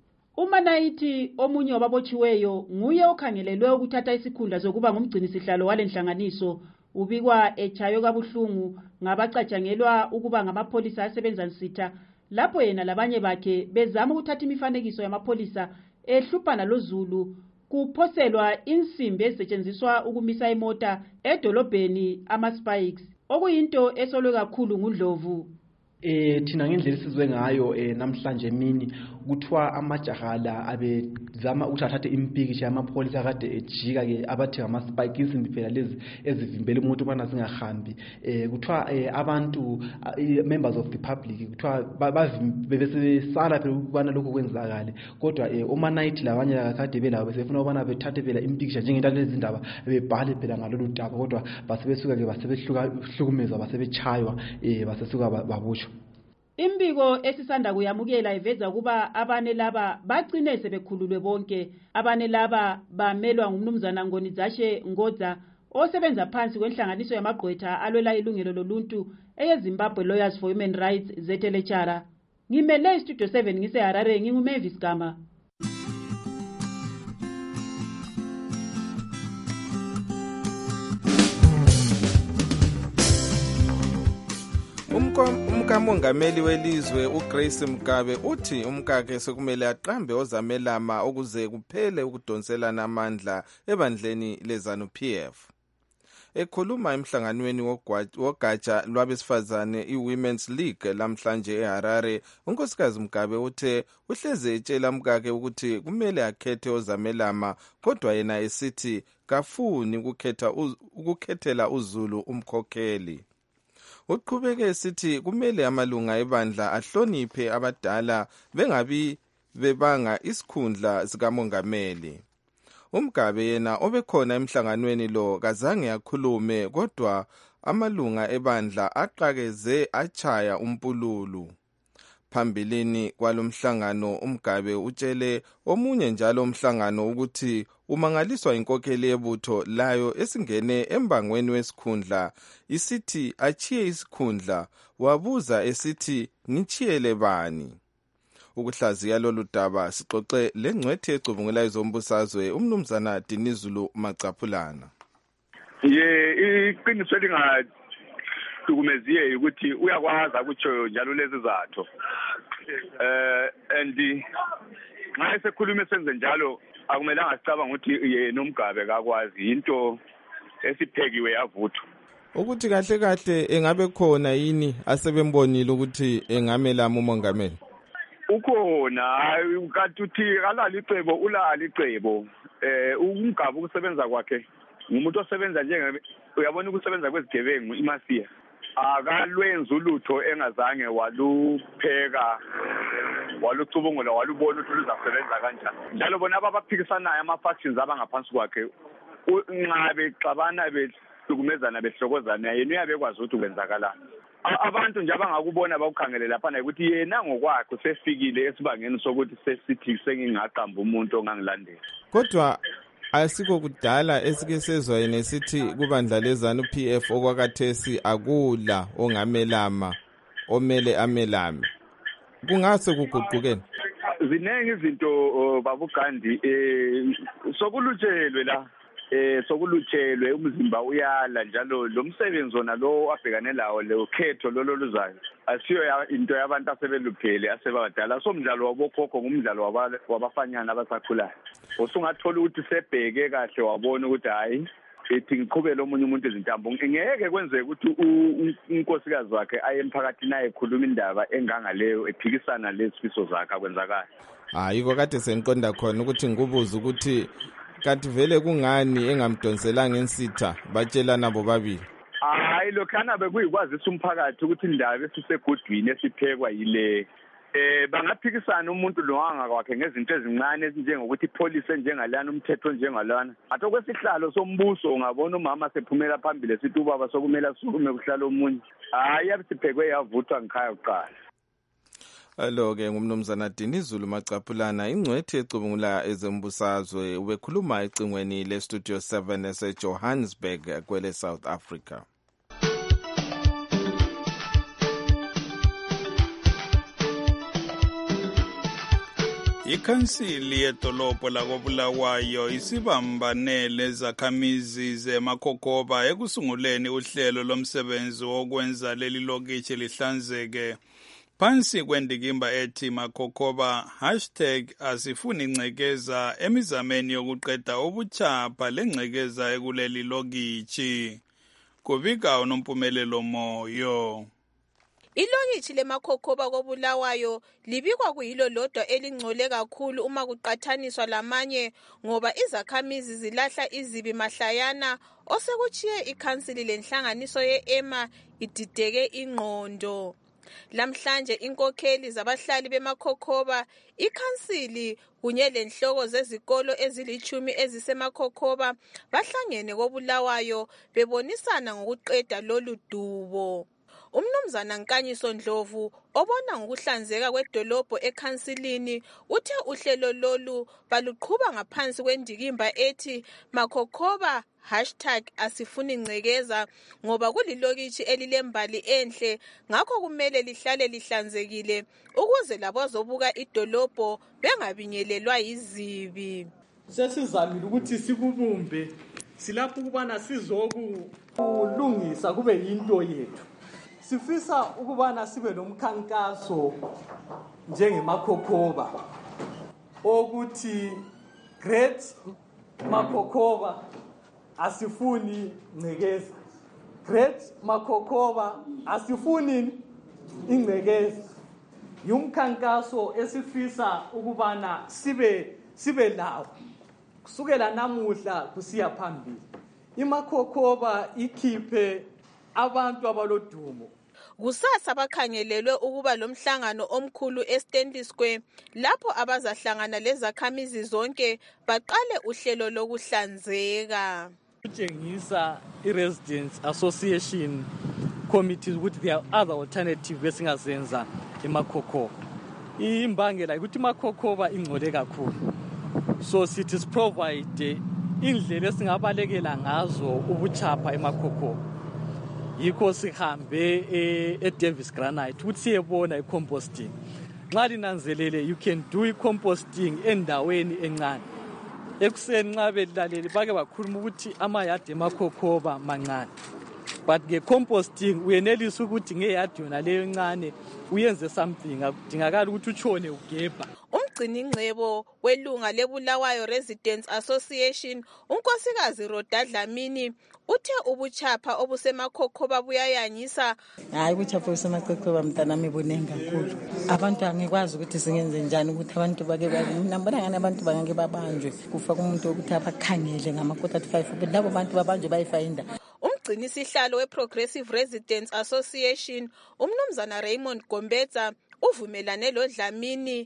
uManaiti omunye wababotshiweyo nguye okhangelelwe ukuthatha isikhundla sokuba ngumgcinisihlalo walenhlanganiso. Ubikwa echayo kabuhlungu ngabacatshangelwa ukuba ngamapolisa asebenza nsitha lapho yena labanye bakhe bezama ukuthatha imifanekiso yamapolisa ehluphana loZulu kuphoselwa insimbi ezisetshenziswa ukumisa imota edolobheni ama-spikes okuyinto esolwe kakhulu nguNdlovu. Eh thina ngendlela sizwe ngayo eh namhlanje emini kuthiwa amajahala abezama ukuthi athathe impikisha yamapolisa kade ejika ke abathi ngama-spike insimbi phela lezi ezivimbela umuntu ubana zingahambi. Eh kuthiwa abantu members of the public kuthiwa bebesesala phela ukubana lokho kwenzakala kodwa eh uManaiti labanye akade belabo besefuna ubana bethathe phela impikisha njengento lezindaba bebhale phela ngalolu daba kodwa basebesuka ke basebehlukumeza basebechaywa eh basesuka babushwa. Imbiko esisanda kuyamukela iveza kuba abane laba bagcine sebekhululwe bonke. Abane laba bamelwa ngumnumzana Ngonizashe Ngodza osebenza phansi kwenhlanganiso yamagqwetha alwela ilungelo loluntu eyeZimbabwe Lawyers for Human Rights zetelechara. Ngimele iStudio seven ngiseHarare nginguMavis Gama. Umkamongameli welizwe uGrace Mugabe uthi umkakhe sekumele aqambe ozamelama ukuze kuphele ukudonselana amandla ebandleni leZANU-P F. Ekhuluma emhlanganweni wogatsha lwabesifazane i-Women's League lamhlanje eHarare, unkosikazi Mugabe uthe uhleze etshela umkakhe ukuthi kumele akhethe ozamelama, kodwa yena esithi kafuni ukukhetha ukukhethela uZulu umkhokheli. Uqhubeke esithi kumele amalunga ebandla ahloniphe abadala bengabi bebanga isikhundla sikamongameli. Umgabe yena obekhona emhlanganweni lo kazange akhulume, kodwa amalunga ebandla aqakeze achaya umpululu. Phambilini kwalomhlangano umgabe utshele omunye njalo umhlangano ukuthi umangaliswa inkokheli yebutho layo esingene embangweni wesikhundla isithi achiye isikhundla, wabuza esithi nichiyele bani. Ukuhlaziya lolu daba sixoxe lengcwethi ecubungula izombusazwe umnumzana Dinizulu Macaphulana. Ye iqiniso lingahlukumeziye ukuthi uyakwazi akutsho njalo lezi zathu. Eh and nxa esekhuluma senze njalo akumelanga asicabanga ukuthi yena uMgabe kakwazi into esiphekiwe yavuthwa. Ukuthi kahle kahle engabe khona yini asebembonile ukuthi engamelama umongameli. Ukhona kanti uthi kalali icebo ulali icebo eh uMgabe ukusebenza kwakhe ngumuntu osebenza njenge uyabona ukusebenza kwezigebengu iMasiya akalwenza ulutho engazange walupheka walucubungula walubona ukuthi luzasebenza kanjani. Njalo bona abaphikisanayo ama-factions abangaphansi kwakhe unqabe xabana behlukumezana behlokozana yena uyabekwazi ukuthi kwenzakalani. Abantu nje abangakubona bakukhangele lapha ukuthi yena ngokwakhe sefikile esibangeni sokuthi sesithi sengingaqamba umuntu ongangilandela. Kodwa asikho kudala esike sezwa yena esithi kubandla lezanu P F okwakathesi akula ongamelama omele amelame. Kungase kuguqukeni. Ziningi izinto babugandi eh sokulutshelwe la eh sokulutshelwe umzimba uyala njalo lo msebenzi ona lo abhekane lawo le khetho lolo luzayo asiyo into yabantu asebeluphele asebadala somdlalo wabokhokho ngumdlalo wabafanyana abasakhulayo. Usungathola ukuthi sebheke kahle wabona ukuthi hayi ethi ngiqhubele omunye umuntu izintambo ngeke kwenzeke ukuthi unkosikazi wakhe aye emphakathini naye ekhuluma indaba engangaleyo ephikisana lesifiso zakhe akwenzakala. Hayi kokade seniqonda khona ukuthi ngikubuza ukuthi kanti vele kungani engamdonselanga insitha batshelana bobabili. Hayi lokhana bekuyikwazisa umphakathi ukuthi indaba esisegudwini esiphekwa yile eh bangaphikisana umuntu lo wangakwakhe ngezinto ezincane ezinjengokuthi ipolice njengalana umthetho njengalana athi kwesihlalo sombuso ungabona umama sephumela phambili esithi ubaba sokumele asukume kuhlala omunye hayi yabisiphekwe yavuthwa ngikhaya uqala. Alo ke ngumnumzana Dinizulu Macaphulana ingcwethi ecubungula ezombusazwe ubekhuluma ecingweni le Studio seven ese Johannesburg kwele South Africa. Ikhansili yedolobho lakoBulawayo isibambanele zakhamizi zeMakhokoba ekusunguleni uhlelo lomsebenzi wokwenza leli lokitshi lihlanzeke. Phansi kwendikimba ethi Makhokoba hashtag asifuni ngcekeza emizameni yokuqeda ubuchapha lengcekeza ekuleli lokitshi. Kubika unompumelelo moyo. Ilokitshi leMakhokoba koBulawayo libikwa kuyilo lodwa elingcole kakhulu uma kuqathaniswa lamanye ngoba izakhamizi zilahla izibi mahlayana osekuchiye ikhansili lenhlanganiso ye-EMA idideke ingqondo. Lamhlanje inkokheli zabahlali beMakhokoba, ikhansili kunye lenhloko zezikolo ezilichumi eziseMakhokoba bahlangene koBulawayo bebonisana ngokuqeda lolu dubo. Umnumzana Nkanyiso Ndlovu obona ngokuhlanzeka kwedolobho ekhansilini uthe uhlelo lolu baluqhuba ngaphansi kwendikimba ethi Makhokoba hashtag asifuni ngcekeza ngoba kulilokitshi elilembali enhle ngakho kumele lihlale lihlanzekile ukuze labazobuka idolobho bengabinyelelwa yizibi. Sesizamile ukuthi sikubumbe silapho ukubana sizokulungisa kube yinto yethu. Sifisa ukubana sibe nomkhankaso njengeMakhokoba ukuthi Great Makhokoba asifuni ngcekeza. Great Makokoba asifuni ingcekeza. Yumkhankaso esifisa ukubana sibe sibe lawo kusukela namuhla kusiya phambili. IMakokoba ikhiphe abantu abalodumo. Kusasa bakhangelelwe ukuba lomhlangano omkhulu eStanley Square lapho abazahlangana lezakhamizi zonke baqale uhlelo lokuhlanzeka. Utshengisa i-Residents Association committees ukuthi there are other alternative besingazenza eMakokoba. Imbangela ukuthi iMakokoba ingcole kakhulu. So sithi provide indlela esingabalekela ngazo ubuchapha eMakokoba. Yikho sihambe eDavis Granite ukuthi siyebona i-composting. Nxa linanzelele you can do i-composting endaweni encane. Ekuseni nxa belalele bake bakhuluma ukuthi amayadi eMakokoba mancane. But nge-composting uyenelisa ukuthi ngeyadi yona leyo encane uyenze something akudingakala ukuthi utshone ugebha. Umgcini ngcebo welunga leBulawayo Residents Association unkosikazi Roda Dlamini uthe ubuchapha obusemaKhokhobha buyayanyisa. Hayi ubuchapha obusemaKhokhobha mntanami bunengi kakhulu. Abantu angikwazi ukuthi singenze njani ukuthi abantu bake nambona ngani abantu bangeke babanjwe kufa kumuntu ukuthi abakhangele ngama quarter to five but labo bantu babanjwe bayifinda. Umgcini sihlalo we-Progressive Residents Association umnumzana Raymond Gombetsa uvumelane lo Dlamini.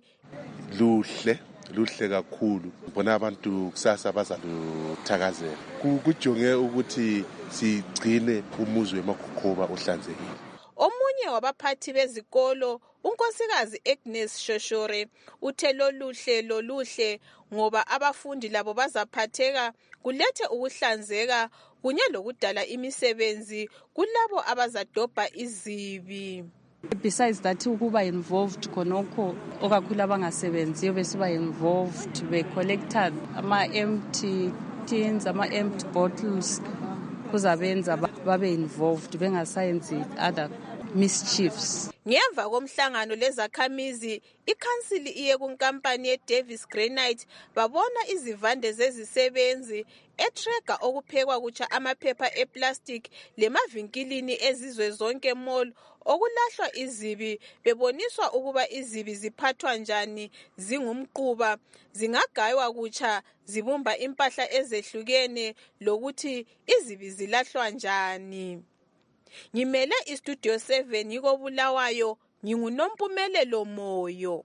Luhle luhle kakhulu bona abantu kusasa bazaluthakazela kujonge ukuthi sigcine umuzi weMakokoba ohlanzekile. Omunye wabaphathi bezikolo unkosikazi Agnes Shoshore uthe loluhle loluhle ngoba abafundi labo bazaphatheka kulethe ukuhlanzeka kunye lokudala imisebenzi kulabo abazadobha izibi. Besides that ukuba involved khonokho okakhulu abangasebenziyo besiba involved be collected ama empty tins ama empty bottles kuzabenza babe involved bengasayenzi other mischiefs. Ngemva komhlangano lezakhamizi ikhansili iye kunkampani yeDavis Granite babona izivande zezisebenzi etrega okuphekwa kutsha amaphepha eplastic lemavinkilini ezizwe zonke mall okulahlwa izibi beboniswa ukuba izibi ziphathwa njani zingumquba zingagaywa kutsha zibumba impahla ezehlukene lokuthi izibi zilahlwa njani. Ngimele iStudio seven yiko Bulawayo nginguNompumelelo Moyo.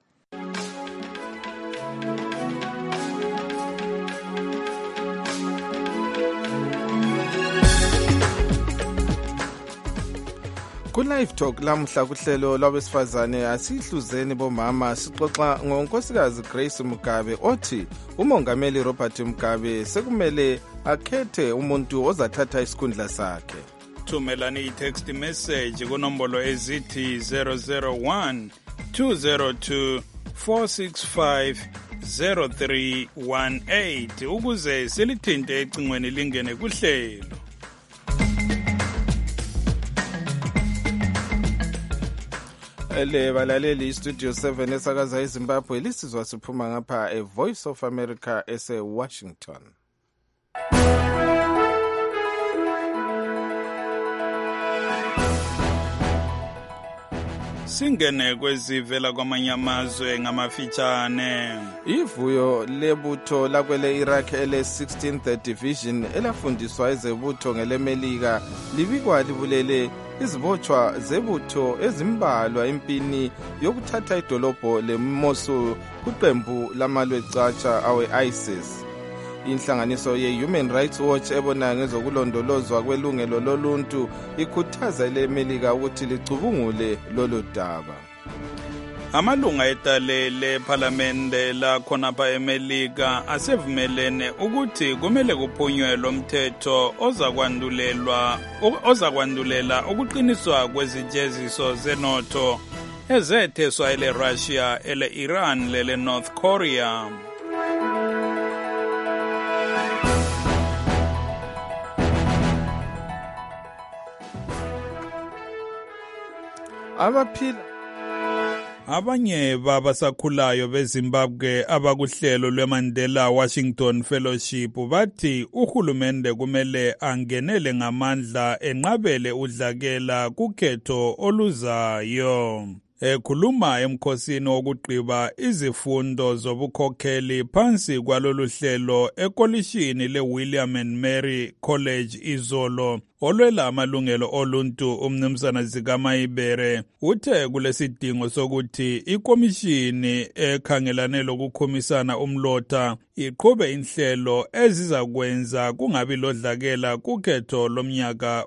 Ku-Live Talk lamhla kuhlelo lwabesifazane asihluzeni bomama sixoxa ngonkosikazi Grace Mugabe othi umongameli Robert Mugabe sekumele akhethe umuntu ozathatha isikhundla sakhe. Thumelani i-text message kunombolo ezithi zero zero one two zero two four six five zero three one eight ukuze silithinte ecingweni lingene kuhlelo. Ele balaleli iStudio seven esakaza eZimbabwe lisizwa siphuma ngapha eVoice of America ese Washington. Singene kwezivela kwamanye amazwe ngamafitshane. Ivuyo lebutho lakwele Iraq ele sixteenth Division elafundiswa ezebutho ngelemelika libikwa libulele izibotshwa zebutho ezimbalwa empini yokuthatha idolobho leMosul kuqembu lamalwecatsha awe-ISIS. Inhlanganiso ye-Human Rights Watch ebona ngezokulondolozwa kwelungelo loluntu ikhuthaza lemelika ukuthi licubungule lolu daba. Amalunga etale lePhalamende lakhonapha eMelika asevumelene ukuthi kumele kuphunywe lo mthetho ozakwandulelwa ozakwandulela ukuqiniswa kwezijeziso zenotho ezetheswa ele Russia ele Iran lele North Korea. Abaphila Abanye babasakhulayo beZimbabwe abakuhlelo lweMandela Washington Fellowship bathi uhulumende kumele angenele ngamandla enqabele udlakela kukhetho oluzayo. Ekhuluma emkhosini wokugqiba izifundo zobukhokheli phansi kwalolu hlelo ekolishini leWilliam and Mary College izolo, olwela amalungelo oluntu umnumzana Zikamayibere uthe kulesidingo sokuthi ikomishini ekhangelane lokukhumisana umlotha iqhube inhlelo ezizakwenza kungabi lodlakela kukhetho lomnyaka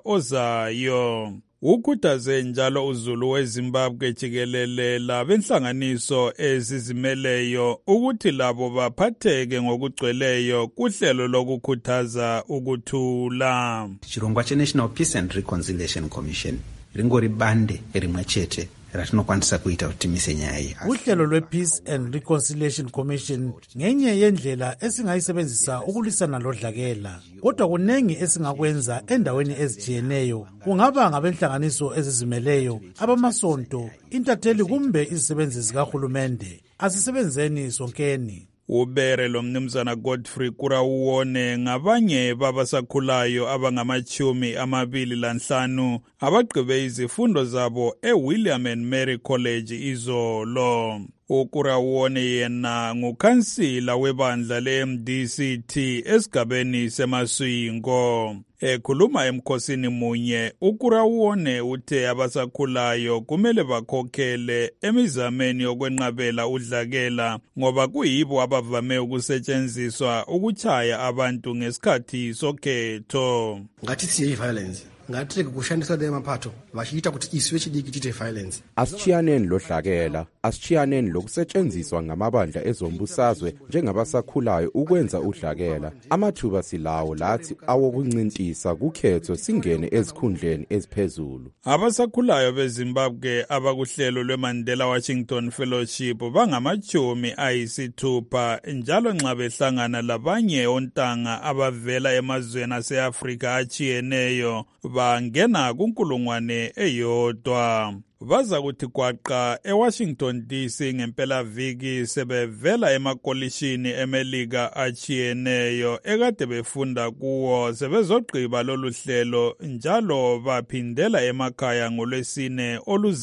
ozayo. Ukhuthaze njalo uZulu weZimbabwe jikelele labenhlanganiso ezizimeleyo ukuthi labo baphatheke ngokugcweleyo kuhlelo lokukhuthaza ukuthula. Chirongwa cheNational Peace and Reconciliation Commission ringori bande rimwe chete ratinokwanisa kuita kuti timise nyaya iyi. Uhlelo lwe-Peace and Reconciliation Commission ngenye yendlela esingayisebenzisa ukulwisana lodlakela, kodwa kunengi esingakwenza endaweni ezijiyeneyo, kungaba ngabenhlanganiso ezizimeleyo, abamasonto, intatheli kumbe izisebenzi zikahulumende. Asisebenzeni sonkeni. Ubere lo mnumzana Godfrey Kurawuone ngabanye babasakhulayo abangamachumi amabili lanhlanu abagqibe izifundo zabo eWilliam and Mary College izolo. Ukurawuone yena ngukhansila webandla le-M D C T esigabeni seMaswingo. Ekhuluma emkhosini munye, Ukurawuone uthe abasakhulayo kumele bakhokhele emizameni yokwenqabela udlakela ngoba kuyibo abavame ukusetshenziswa ukuchaya abantu ngesikhathi sokhetho. Ngathi siye violence ngathi kushandisa le maphatho bashiita ukuthi iswe chidiki tite violence. Asichiyaneni lodlakela, asichiyaneni lokusetshenziswa ngamabandla ezombusazwe njengabasakhulayo ukwenza udlakela. Amathuba silawo lathi awokuncintisa kukhetho singene ezikhundleni eziphezulu. Abasakhulayo beZimbabwe abakuhlelo lweMandela Washington Fellowship bangamachumi ayisithupha njalo nxa behlangana labanye ontanga abavela emazweni aseAfrika achiyeneyo bangena kunkulungwane eyodwa. Baza kuthi kwaqa eWashington D C ngempela viki sebevela emakolishini eMelika achiyeneyo ekade befunda kuwo sebezogqiba lolu hlelo njalo baphindela emakhaya ngolwesine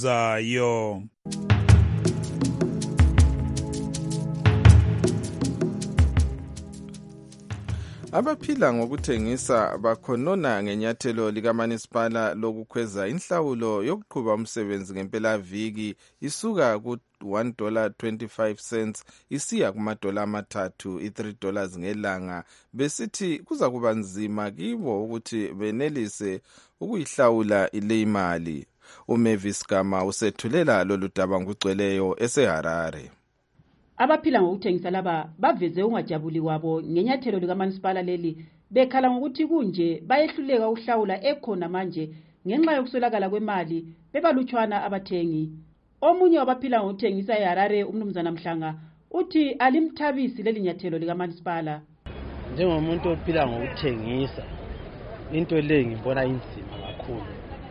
oluzayo. Abaphila ngokuthengisa bakhonona ngenyathelo likaManisipala lokukhweza inhlawulo yokuqhuba umsebenzi ngempela viki isuka ku one dollar twenty-five cents isiya kuma dollar amathathu i three dollars ngelanga, besithi kuza kuba nzima kibo ukuthi benelise ukuyihlawula ile imali. uMavis Gama usethulela lolu daba ngugcweleyo eseHarare. Abaphila ngokuthengisa laba baveze ungajabuli wabo ngenyathelo likaManisipala leli, bekhala ngokuthi kunje bayehluleka ukuhlawula ekhona manje ngenxa yokuswelakala kwemali bebalutshwana abathengi. Omunye wabaphila ngokuthengisa eHarare umnumzana Mhlanga uthi alimthabisi leli nyathelo likaManisipala. Njengomuntu ophila ngokuthengisa into le ngibona inzima kakhulu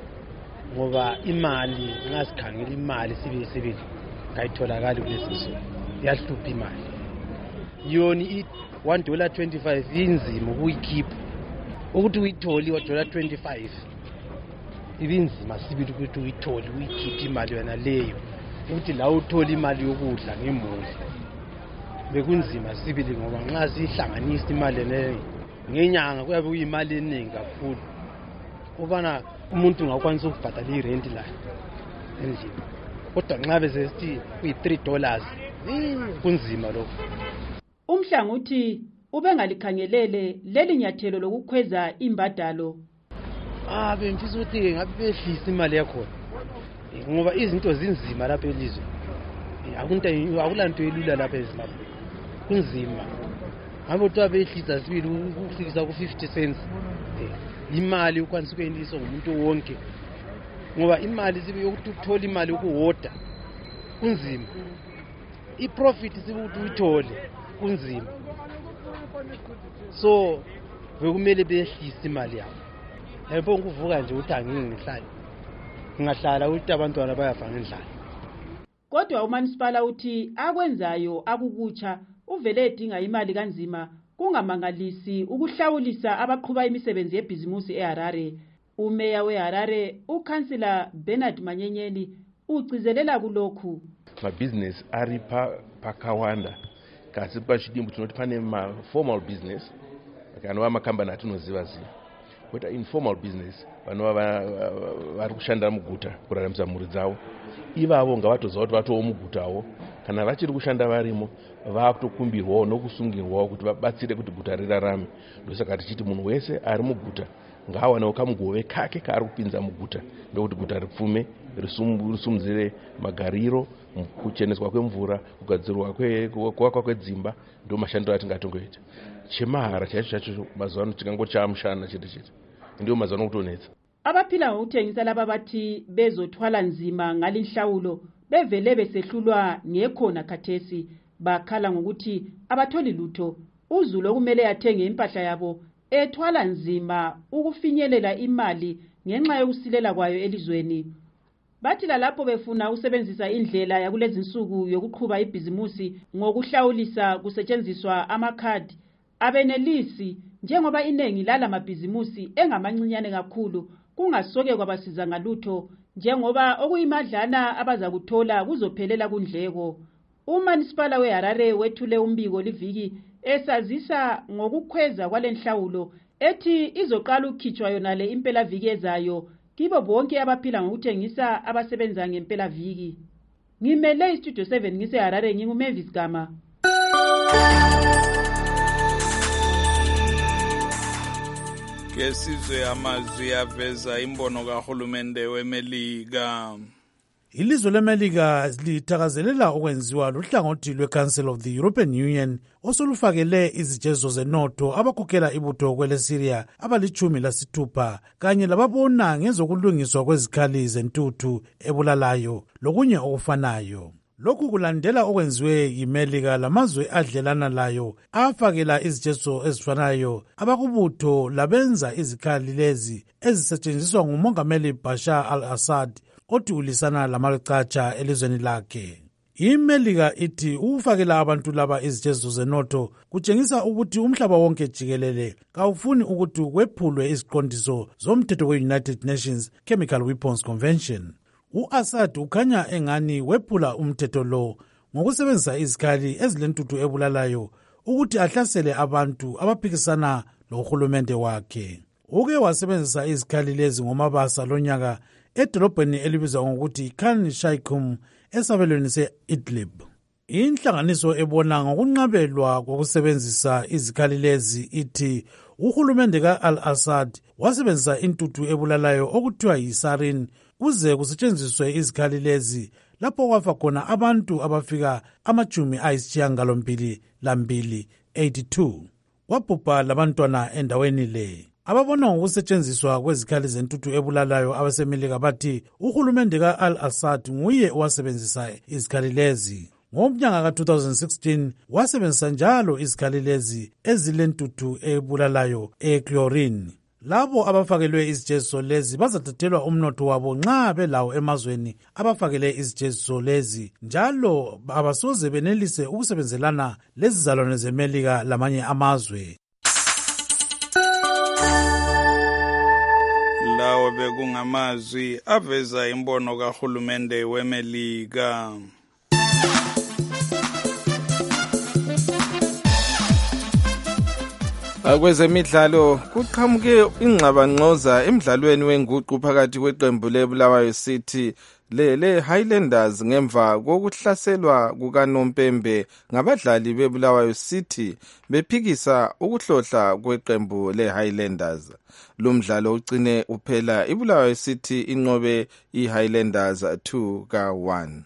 ngoba imali ngasikhangela imali sibe sibe kayitholakala kulesizwe yahlupha imali yona i one dollar twenty-five inzima ukuyikhipha ukuthi uyitholi wa dollar twenty-five ibinzima sibili ukuthi uyitholi uyikhipha imali yona leyo ukuthi la uthola imali yokudla ngemuli bekunzima sibili ngoba nxa sihlanganisa imali leyo ngenyanga kuyabe kuyimali eningi kakhulu ubana umuntu ngakwanisa ukubhadala irent la endlini, kodwa nxa bese kuyi three dollars kunzima lokho. Umhlanga uthi ubengalikhangelele leli nyathelo lokukhweza imbadalo. Ah bemfisa ukuthi ngabe behlisa imali yakho ngoba izinto zinzima lapha elizwe. Akunto akulanto elula lapha eZimbabwe. Kunzima. Ngabe utwa behlisa sibili ukufikisa ku fifty cents. Imali ukwanisa ukuyendisa ngumuntu wonke. Ngoba imali sibe yokuthi uthola imali ukuhoda kunzima. I-profit sibuthi uyithole kunzima, so bekumele behlisa imali yabo. Yebo ukuvuka nje uthi angeke ngihlale ngingahlala ukuthi abantwana bayafa ngendlala. kodwa umanisipala uthi akwenzayo akukutsha uvele edinga imali kanzima kungamangalisi ukuhlawulisa abaqhuba imisebenzi yebhizimusi eHarare. Umeya weHarare ukhansila Bernard Manyenyeni ucizelela kulokhu. Mabusiness ari pakawanda kasi pachidimbu tinoti pane ma formal business kanova makambani atinoziva ziva koita informal business vanova vari kushandira muguta kuraramisa mhuri dzavo. Ivavo ngavatoziva kuti vatowo mugutawo kana vachiri kushanda varimo vakutokumbirwawo nokusungirwawo kuti vabatsire kuti guta rirarame. Ndosaka tichiti munhu wese ari muguta ngaawanewo kamugove kake kaari kupinza muguta ndokuti guta ripfume risumudzire magariro, kucheneswa kwemvura, kugadzirwa kwakwa kwedzimba. Ndo mashandiro atingatongoita. Chemahara chaicho chacho mazuva ano tikangoti chamushana chete chete ndio mazuva ano kutonetsa. Abaphila ngokuthengisa laba bathi bezothwala nzima ngalinhlawulo bevele besehlulwa ngekhona khathesi bakhala ngokuthi abatholi lutho. Uzulu okumele athenge impahla yabo ethwala nzima ukufinyelela imali ngenxa yokusilela kwayo elizweni. Bathi lapho befuna usebenzisa indlela yakulezi insuku yokuqhuba ibhizimusi ngokuhlawulisa kusetshenziswa amakhadi abenelisi njengoba inengi lala mabhizimusi engamancinyane kakhulu kungasoke kwabasiza ngalutho njengoba okuyimadlana abaza kuthola kuzophelela kundleko. Umanisipala weHarare wethule umbiko liviki esazisa ngokukhweza kwalenhlawulo ethi izoqala ukukhitshwa yona le impela viki ezayo kibo bonke abaphila ngokuthengisa abasebenza ngempela viki. Ngimele istudio seven ngiseHarare nginguMavis Gama. Kesizwe amazwi aveza imbono kahulumende weMelika. Ilizwe leMelika lithakazelela okwenziwa luhlangothi lwe-Council of the European Union osolufakele izijezo zenotho abakhokhela ibutho kweleSyria abalichumi lasithupha kanye lababona ngezokulungiswa kwezikhali zentuthu ebulalayo lokunye okufanayo. Lokhu kulandela okwenziwe yiMelika lamazwe adlelana layo afakela izijezo ezifanayo abakubutho labenza izikhali lezi ezisetshenziswa ngumongameli Bashar al-Assad othi ulisana lamacatsha elizweni lakhe. IMelika ithi ukufakela abantu laba izijezo zenotho kutshengisa ukuthi umhlaba wonke jikelele kawufuni ukuthi kwephulwe iziqondiso zomthetho we-United Nations Chemical Weapons Convention. U-Assad ukhanya engani wephula umthetho lo ngokusebenzisa izikhali ezilentuthu ebulalayo ukuthi ahlasele abantu abaphikisana lohulumende wakhe. Uke wasebenzisa izikhali lezi ngomabasa lonyaka edolobheni elibizwa ngokuthi Khan Shaykhum esabelweni se-Idlib. Inhlanganiso ebona ngokunqabelwa kokusebenzisa izikhali lezi ithi uhulumende ka-Al-Assad wasebenzisa intuthu ebulalayo okuthiwa yi-sarin kuze kusetshenziswe izikhali lezi lapho kwafa khona abantu abafika amachumi ayisishiyagalombili lambili eighty-two. Kwabhubha labantwana endaweni le. Ababona ngokusetshenziswa kwezikhali zentuthu ebulalayo abaseMelika bathi uhulumende ka-Al-Assad nguye owasebenzisa izikhali lezi. Ngomnyaka ka two thousand sixteen wasebenzisa njalo izikhali lezi ezilentuthu ebulalayo e-chlorine. Labo abafakelwe izijezo lezi bazathathelwa umnotho wabo nxa belawo emazweni abafakele izijezo lezi njalo abasoze benelise ukusebenzelana lezizalwane zeMelika lamanye amazwe. Lawo bekungamazwi aveza imbono kahulumende weMelika. Kwezemidlalo kuqhamuke ingxabangxoza emidlalweni wenguqu phakathi kweqembu leBulawayo City le Highlanders ngemva kokuhlaselwa kukaNompembe ngabadlali beBulawayo City bephikisa ukuhlohla kweqembu leHighlanders. Lo mdlalo ucine uphela iBulawayo City inqobe iHighlanders two ka one.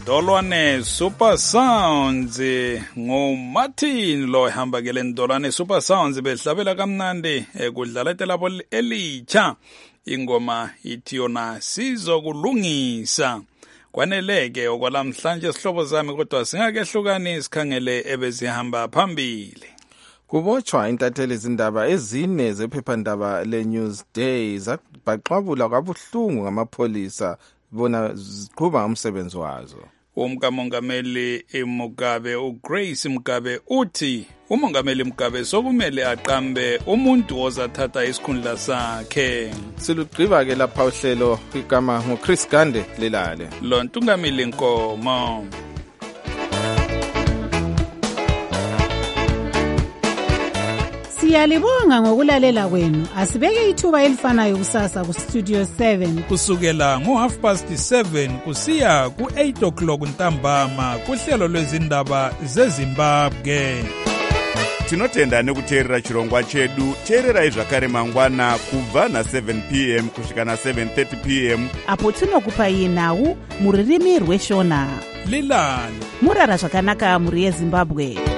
Ndolwane Super Sounds nguMartin lo ehamba ke le Ndolwane Super Sounds behlabela kamnandi ekudlala telabo elitsha ingoma ithi yona sizokulungisa. Kwaneleke okwalamhlanje sihlobo zami kodwa singakehlukani sikhangele ebezihamba phambili. Kubotshwa intatheli izindaba ezine zephephandaba leNewsday zabaqabula kabuhlungu ngamapholisa bona ziqhuba umsebenzi wazo. Umkamongameli Mugabe uGrace Mugabe uthi umongameli Mugabe sokumele aqambe umuntu ozathatha isikhundla sakhe. Silugqiba ke lapha uhlelo igama ngoChris Gande lelale. Lo ntungamili Nkomo. Siyalibonga ngokulalela kwenu. Asibeke ithuba elifanayo kusasa ku Studio seven kusukela ngo half past seven kusiya ku eight o'clock ntambama kuhlelo lwezindaba zeZimbabwe. Tinotenda nekuteerera chirongwa chedu. Teererai zvakare mangwana kubva na seven p m kusvika na seven thirty p m apo tinokupai nhau muririmi rweshona. Lilani murara zvakanaka muri yeZimbabwe.